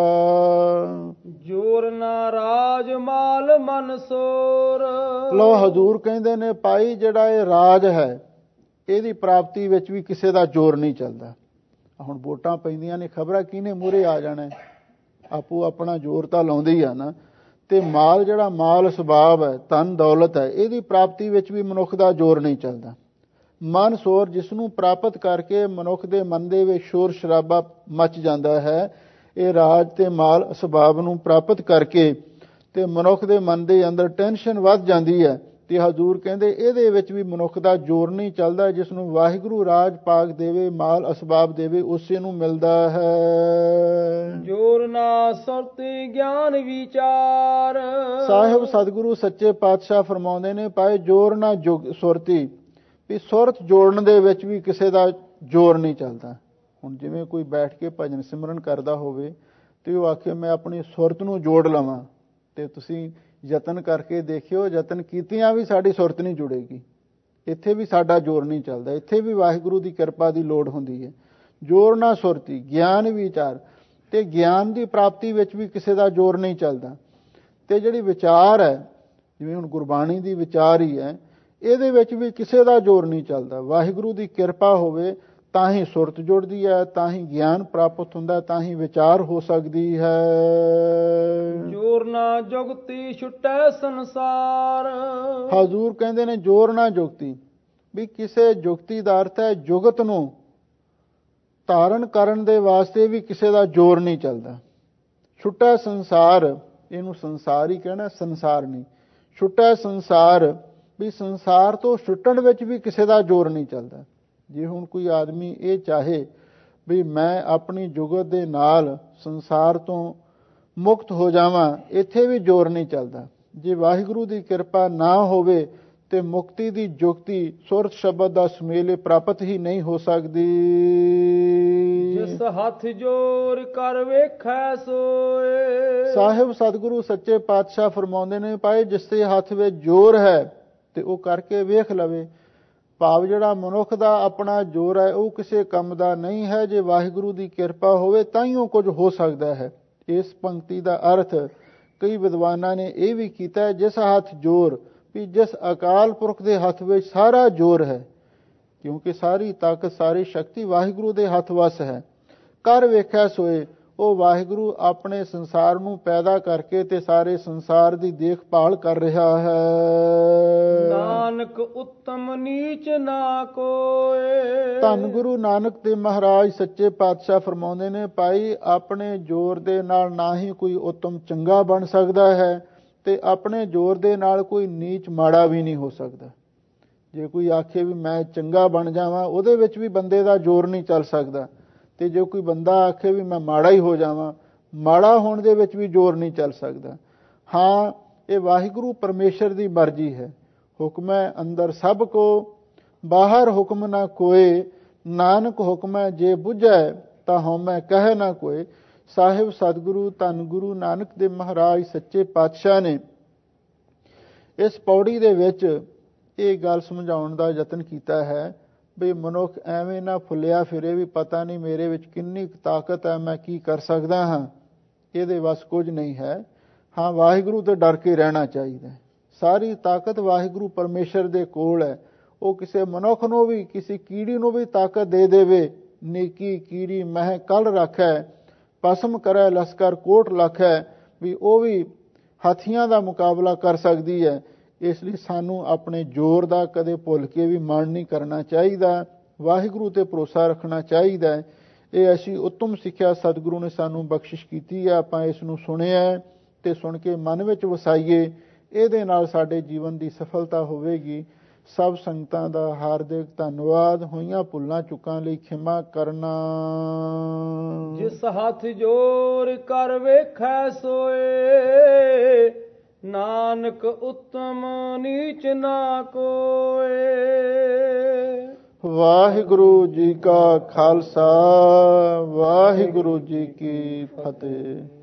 ਜੋਰ ਨਾ ਰਾਜ ਮਾਲ ਮਨਸੂਰ। ਲੋ ਹਜ਼ੂਰ ਕਹਿੰਦੇ ਨੇ ਭਾਈ, ਜਿਹੜਾ ਇਹ ਰਾਜ ਹੈ ਇਹਦੀ ਪ੍ਰਾਪਤੀ ਵਿੱਚ ਵੀ ਕਿਸੇ ਦਾ ਜ਼ੋਰ ਨਹੀਂ ਚੱਲਦਾ। ਹੁਣ ਵੋਟਾਂ ਪੈਂਦੀਆਂ ਨੇ, ਖਬਰਾਂ ਕਿਹਨੇ ਮੂਹਰੇ ਆ ਜਾਣਾ, ਆਪੋ ਆਪਣਾ ਜ਼ੋਰ ਤਾਂ ਲਾਉਂਦੇ ਹੀ ਆ ਨਾ। ਤੇ ਮਾਲ, ਜਿਹੜਾ ਮਾਲ ਸੁਭਾਵ ਹੈ, ਧਨ ਦੌਲਤ ਹੈ, ਇਹਦੀ ਪ੍ਰਾਪਤੀ ਵਿੱਚ ਵੀ ਮਨੁੱਖ ਦਾ ਜ਼ੋਰ ਨਹੀਂ ਚੱਲਦਾ। ਮਨ ਸੋਰ, ਜਿਸ ਨੂੰ ਪ੍ਰਾਪਤ ਕਰਕੇ ਮਨੁੱਖ ਦੇ ਮਨ ਦੇ ਵਿੱਚ ਸ਼ੋਰ ਸ਼ਰਾਬਾ ਮਚ ਜਾਂਦਾ ਹੈ, ਇਹ ਰਾਜ ਤੇ ਮਾਲ ਸੁਭਾਵ ਨੂੰ ਪ੍ਰਾਪਤ ਕਰਕੇ ਤੇ ਮਨੁੱਖ ਦੇ ਮਨ ਦੇ ਅੰਦਰ ਟੈਨਸ਼ਨ ਵੱਧ ਜਾਂਦੀ ਹੈ। ਤੇ ਹਜ਼ੂਰ ਕਹਿੰਦੇ ਇਹਦੇ ਵਿੱਚ ਵੀ ਮਨੁੱਖ ਦਾ ਜ਼ੋਰ ਨਹੀਂ ਚੱਲਦਾ। ਜਿਸ ਨੂੰ ਵਾਹਿਗੁਰੂ ਰਾਜ ਪਾਗ ਦੇਵੇ, ਮਾਲ ਅਸਬਾਬ ਦੇਵੇ, ਉਸੇ ਨੂੰ ਮਿਲਦਾ ਹੈ। ਜੋਰ ਨਾ ਸੁਰਤੀ ਗਿਆਨ ਵਿਚਾਰ। ਸਾਹਿਬ ਸਤਿਗੁਰੂ ਸੱਚੇ ਪਾਤਸ਼ਾਹ ਫਰਮਾਉਂਦੇ ਨੇ, ਭਾਈ ਜੋਰ ਨਾ ਸੁਰਤੀ, ਵੀ ਸੁਰਤ ਜੋੜਨ ਦੇ ਵਿੱਚ ਵੀ ਕਿਸੇ ਦਾ ਜ਼ੋਰ ਨਹੀਂ ਚੱਲਦਾ। ਹੁਣ ਜਿਵੇਂ ਕੋਈ ਬੈਠ ਕੇ ਭਜਨ ਸਿਮਰਨ ਕਰਦਾ ਹੋਵੇ ਤੇ ਉਹ ਆਖੇ ਮੈਂ ਆਪਣੀ ਸੁਰਤ ਨੂੰ ਜੋੜ ਲਵਾਂ, ਤੇ ਤੁਸੀਂ ਯਤਨ ਕਰਕੇ ਦੇਖਿਓ, ਯਤਨ ਕੀਤਿਆਂ ਵੀ ਸਾਡੀ ਸੁਰਤ ਨਹੀਂ ਜੁੜੇਗੀ। ਇੱਥੇ ਵੀ ਸਾਡਾ ਜ਼ੋਰ ਨਹੀਂ ਚੱਲਦਾ, ਇੱਥੇ ਵੀ ਵਾਹਿਗੁਰੂ ਦੀ ਕਿਰਪਾ ਦੀ ਲੋੜ ਹੁੰਦੀ ਹੈ। ਜ਼ੋਰ ਨਾ ਸੁਰਤੀ ਗਿਆਨ ਵਿਚਾਰ, ਤੇ ਗਿਆਨ ਦੀ ਪ੍ਰਾਪਤੀ ਵਿੱਚ ਵੀ ਕਿਸੇ ਦਾ ਜ਼ੋਰ ਨਹੀਂ ਚੱਲਦਾ। ਤੇ ਜਿਹੜੀ ਵਿਚਾਰ ਹੈ, ਜਿਵੇਂ ਹੁਣ ਗੁਰਬਾਣੀ ਦੀ ਵਿਚਾਰ ਹੀ ਹੈ, ਇਹਦੇ ਵਿੱਚ ਵੀ ਕਿਸੇ ਦਾ ਜ਼ੋਰ ਨਹੀਂ ਚੱਲਦਾ। ਵਾਹਿਗੁਰੂ ਦੀ ਕਿਰਪਾ ਹੋਵੇ ਤਾਂ ਹੀ ਸੁਰਤ ਜੁੜਦੀ ਹੈ, ਤਾਂ ਹੀ ਗਿਆਨ ਪ੍ਰਾਪਤ ਹੁੰਦਾ, ਤਾਂ ਹੀ ਵਿਚਾਰ ਹੋ ਸਕਦੀ ਹੈ। ਜੋਰ ਨਾ ਜੁਗਤੀ ਛੁੱਟੈ ਸੰਸਾਰ। ਹਜ਼ੂਰ ਕਹਿੰਦੇ ਨੇ ਜੋਰ ਨਾ ਜੁਗਤੀ, ਵੀ ਕਿਸੇ ਜੁਗਤੀ ਦਾ ਅਰਥ ਹੈ ਜੁਗਤ ਨੂੰ ਧਾਰਨ ਕਰਨ ਦੇ ਵਾਸਤੇ ਵੀ ਕਿਸੇ ਦਾ ਜ਼ੋਰ ਨਹੀਂ ਚੱਲਦਾ। ਛੁੱਟੈ ਸੰਸਾਰ, ਇਹਨੂੰ ਸੰਸਾਰ ਹੀ ਕਹਿਣਾ, ਸੰਸਾਰ ਨਹੀਂ। ਛੁੱਟੈ ਸੰਸਾਰ, ਵੀ ਸੰਸਾਰ ਤੋਂ ਛੁੱਟਣ ਵਿੱਚ ਵੀ ਕਿਸੇ ਦਾ ਜ਼ੋਰ ਨਹੀਂ ਚੱਲਦਾ। ਜੇ ਹੁਣ ਕੋਈ ਆਦਮੀ ਇਹ ਚਾਹੇ ਵੀ ਮੈਂ ਆਪਣੀ ਜੁਗਤ ਦੇ ਨਾਲ ਸੰਸਾਰ ਤੋਂ ਮੁਕਤ ਹੋ ਜਾਵਾਂ, ਇੱਥੇ ਵੀ ਜ਼ੋਰ ਨਹੀਂ ਚੱਲਦਾ। ਜੇ ਵਾਹਿਗੁਰੂ ਦੀ ਕਿਰਪਾ ਨਾ ਹੋਵੇ ਤੇ ਮੁਕਤੀ ਦੀ ਜੁਗਤੀ ਸੁਰਤ ਸ਼ਬਦ ਦਾ ਸੁਮੇਲ ਪ੍ਰਾਪਤ ਹੀ ਨਹੀਂ ਹੋ ਸਕਦੀ। ਜਿਸ ਹੱਥ ਜੋਰ ਕਰ ਵੇਖੈ ਸੋਏ। ਸਾਹਿਬ ਸਤਿਗੁਰੂ ਸੱਚੇ ਪਾਤਸ਼ਾਹ ਫਰਮਾਉਂਦੇ ਨੇ, ਭਾਈ ਜਿਸ ਦੇ ਹੱਥ ਵਿੱਚ ਜ਼ੋਰ ਹੈ ਤੇ ਉਹ ਕਰਕੇ ਵੇਖ ਲਵੇ। ਭਾਵ ਜਿਹੜਾ ਮਨੁੱਖ ਦਾ ਆਪਣਾ ਜ਼ੋਰ ਹੈ ਉਹ ਕਿਸੇ ਕੰਮ ਦਾ ਨਹੀਂ ਹੈ। ਜੇ ਵਾਹਿਗੁਰੂ ਦੀ ਕਿਰਪਾ ਹੋਵੇ ਤਾਂ ਹੀ ਉਹ ਕੁਝ ਹੋ ਸਕਦਾ ਹੈ। ਇਸ ਪੰਕਤੀ ਦਾ ਅਰਥ ਕਈ ਵਿਦਵਾਨਾਂ ਨੇ ਇਹ ਵੀ ਕੀਤਾ ਹੈ, ਜਿਸ ਹੱਥ ਜ਼ੋਰ, ਵੀ ਜਿਸ ਅਕਾਲ ਪੁਰਖ ਦੇ ਹੱਥ ਵਿੱਚ ਸਾਰਾ ਜ਼ੋਰ ਹੈ, ਕਿਉਂਕਿ ਸਾਰੀ ਤਾਕਤ ਸਾਰੀ ਸ਼ਕਤੀ ਵਾਹਿਗੁਰੂ ਦੇ ਹੱਥ ਵਸ ਹੈ। ਕਰ ਵੇਖਿਆ ਸੋਏ, ਉਹ ਵਾਹਿਗੁਰੂ ਆਪਣੇ ਸੰਸਾਰ ਨੂੰ ਪੈਦਾ ਕਰਕੇ ਤੇ ਸਾਰੇ ਸੰਸਾਰ ਦੀ ਦੇਖਭਾਲ ਕਰ ਰਿਹਾ ਹੈ। ਨਾਨਕ ਉੱਤਮ ਨੀਚ ਨਾ ਕੋਏ। ਧੰਨ ਗੁਰੂ ਨਾਨਕ ਦੇਵ ਮਹਾਰਾਜ ਸੱਚੇ ਪਾਤਸ਼ਾਹ ਫਰਮਾਉਂਦੇ ਨੇ, ਭਾਈ ਆਪਣੇ ਜ਼ੋਰ ਦੇ ਨਾਲ ਨਾ ਹੀ ਕੋਈ ਉੱਤਮ ਚੰਗਾ ਬਣ ਸਕਦਾ ਹੈ ਤੇ ਆਪਣੇ ਜ਼ੋਰ ਦੇ ਨਾਲ ਕੋਈ ਨੀਚ ਮਾੜਾ ਵੀ ਨਹੀਂ ਹੋ ਸਕਦਾ। ਜੇ ਕੋਈ ਆਖੇ ਵੀ ਮੈਂ ਚੰਗਾ ਬਣ ਜਾਵਾਂ, ਉਹਦੇ ਵਿੱਚ ਵੀ ਬੰਦੇ ਦਾ ਜ਼ੋਰ ਨਹੀਂ ਚੱਲ ਸਕਦਾ। ਤੇ ਜੇ ਕੋਈ ਬੰਦਾ ਆਖੇ ਵੀ ਮੈਂ ਮਾੜਾ ਹੀ ਹੋ ਜਾਵਾਂ, ਮਾੜਾ ਹੋਣ ਦੇ ਵਿੱਚ ਵੀ ਜ਼ੋਰ ਨਹੀਂ ਚੱਲ ਸਕਦਾ। ਹਾਂ, ਇਹ ਵਾਹਿਗੁਰੂ ਪਰਮੇਸ਼ਰ ਦੀ ਮਰਜ਼ੀ ਹੈ। ਹੁਕਮੈ ਅੰਦਰ ਸਭ ਕੋ, ਬਾਹਰ ਹੁਕਮ ਨਾ ਕੋਏ। ਨਾਨਕ ਹੁਕਮੈ ਜੇ ਬੁਝੈ, ਤਾਂ ਹਉਮੈ ਕਹਿ ਨਾ ਕੋਏ। ਸਾਹਿਬ ਸਤਿਗੁਰੂ ਧੰਨ ਗੁਰੂ ਨਾਨਕ ਦੇਵ ਮਹਾਰਾਜ ਸੱਚੇ ਪਾਤਸ਼ਾਹ ਨੇ ਇਸ ਪੌੜੀ ਦੇ ਵਿੱਚ ਇਹ ਗੱਲ ਸਮਝਾਉਣ ਦਾ ਯਤਨ ਕੀਤਾ ਹੈ ਵੀ ਮਨੁੱਖ ਐਵੇਂ ਨਾ ਫੁੱਲਿਆ ਫਿਰੇ ਵੀ ਪਤਾ ਨਹੀਂ ਮੇਰੇ ਵਿੱਚ ਕਿੰਨੀ ਤਾਕਤ ਹੈ, ਮੈਂ ਕੀ ਕਰ ਸਕਦਾ ਹਾਂ। ਇਹਦੇ ਵੱਸ ਕੁਝ ਨਹੀਂ ਹੈ। ਹਾਂ, ਵਾਹਿਗੁਰੂ ਤੋਂ ਡਰ ਕੇ ਰਹਿਣਾ ਚਾਹੀਦਾ। ਸਾਰੀ ਤਾਕਤ ਵਾਹਿਗੁਰੂ ਪਰਮੇਸ਼ਰ ਦੇ ਕੋਲ ਹੈ। ਉਹ ਕਿਸੇ ਮਨੁੱਖ ਨੂੰ ਵੀ, ਕਿਸੇ ਕੀੜੀ ਨੂੰ ਵੀ ਤਾਕਤ ਦੇ ਦੇਵੇ। ਨੇਕੀ ਕੀੜੀ ਮਹਿ ਕੱਲ ਰੱਖੈ, ਭਸਮ ਕਰੈ ਲਸਕਰ ਕੋਟ ਲਖੈ, ਵੀ ਉਹ ਵੀ ਹਾਥੀਆਂ ਦਾ ਮੁਕਾਬਲਾ ਕਰ ਸਕਦੀ ਹੈ। ਇਸ ਲਈ ਸਾਨੂੰ ਆਪਣੇ ਜ਼ੋਰ ਦਾ ਕਦੇ ਭੁੱਲ ਕੇ ਵੀ ਮਾਣ ਨਹੀਂ ਕਰਨਾ ਚਾਹੀਦਾ। ਵਾਹਿਗੁਰੂ ਤੇ ਭਰੋਸਾ ਰੱਖਣਾ ਚਾਹੀਦਾ ਹੈ। ਇਹ ਅਸੀਂ ਉੱਤਮ ਸਿੱਖਿਆ ਸਤਿਗੁਰੂ ਨੇ ਸਾਨੂੰ ਬਖਸ਼ਿਸ਼ ਕੀਤੀ ਹੈ। ਆਪਾਂ ਇਸ ਨੂੰ ਸੁਣਿਆ ਤੇ ਸੁਣ ਕੇ ਮਨ ਵਿੱਚ ਵਸਾਈਏ। ਇਹਦੇ ਨਾਲ ਸਾਡੇ ਜੀਵਨ ਦੀ ਸਫਲਤਾ ਹੋਵੇਗੀ। ਸਭ ਸੰਗਤਾਂ ਦਾ ਹਾਰਦਿਕ ਧੰਨਵਾਦ। ਹੋਈਆਂ ਭੁੱਲਾਂ ਚੁੱਕਾਂ ਲਈ ਖਿਮਾ ਕਰਨਾ। ਜਿਸ ਹੱਥ ਜੋਰ ਕਰ ਵੇਖੈ ਸੋਏ, ਨਾਨਕ ਉੱਤਮ ਨੀਚ ਨਾ ਕੋਏ। ਵਾਹਿਗੁਰੂ ਜੀ ਕਾ ਖਾਲਸਾ, ਵਾਹਿਗੁਰੂ ਜੀ ਕੀ ਫਤਿਹ।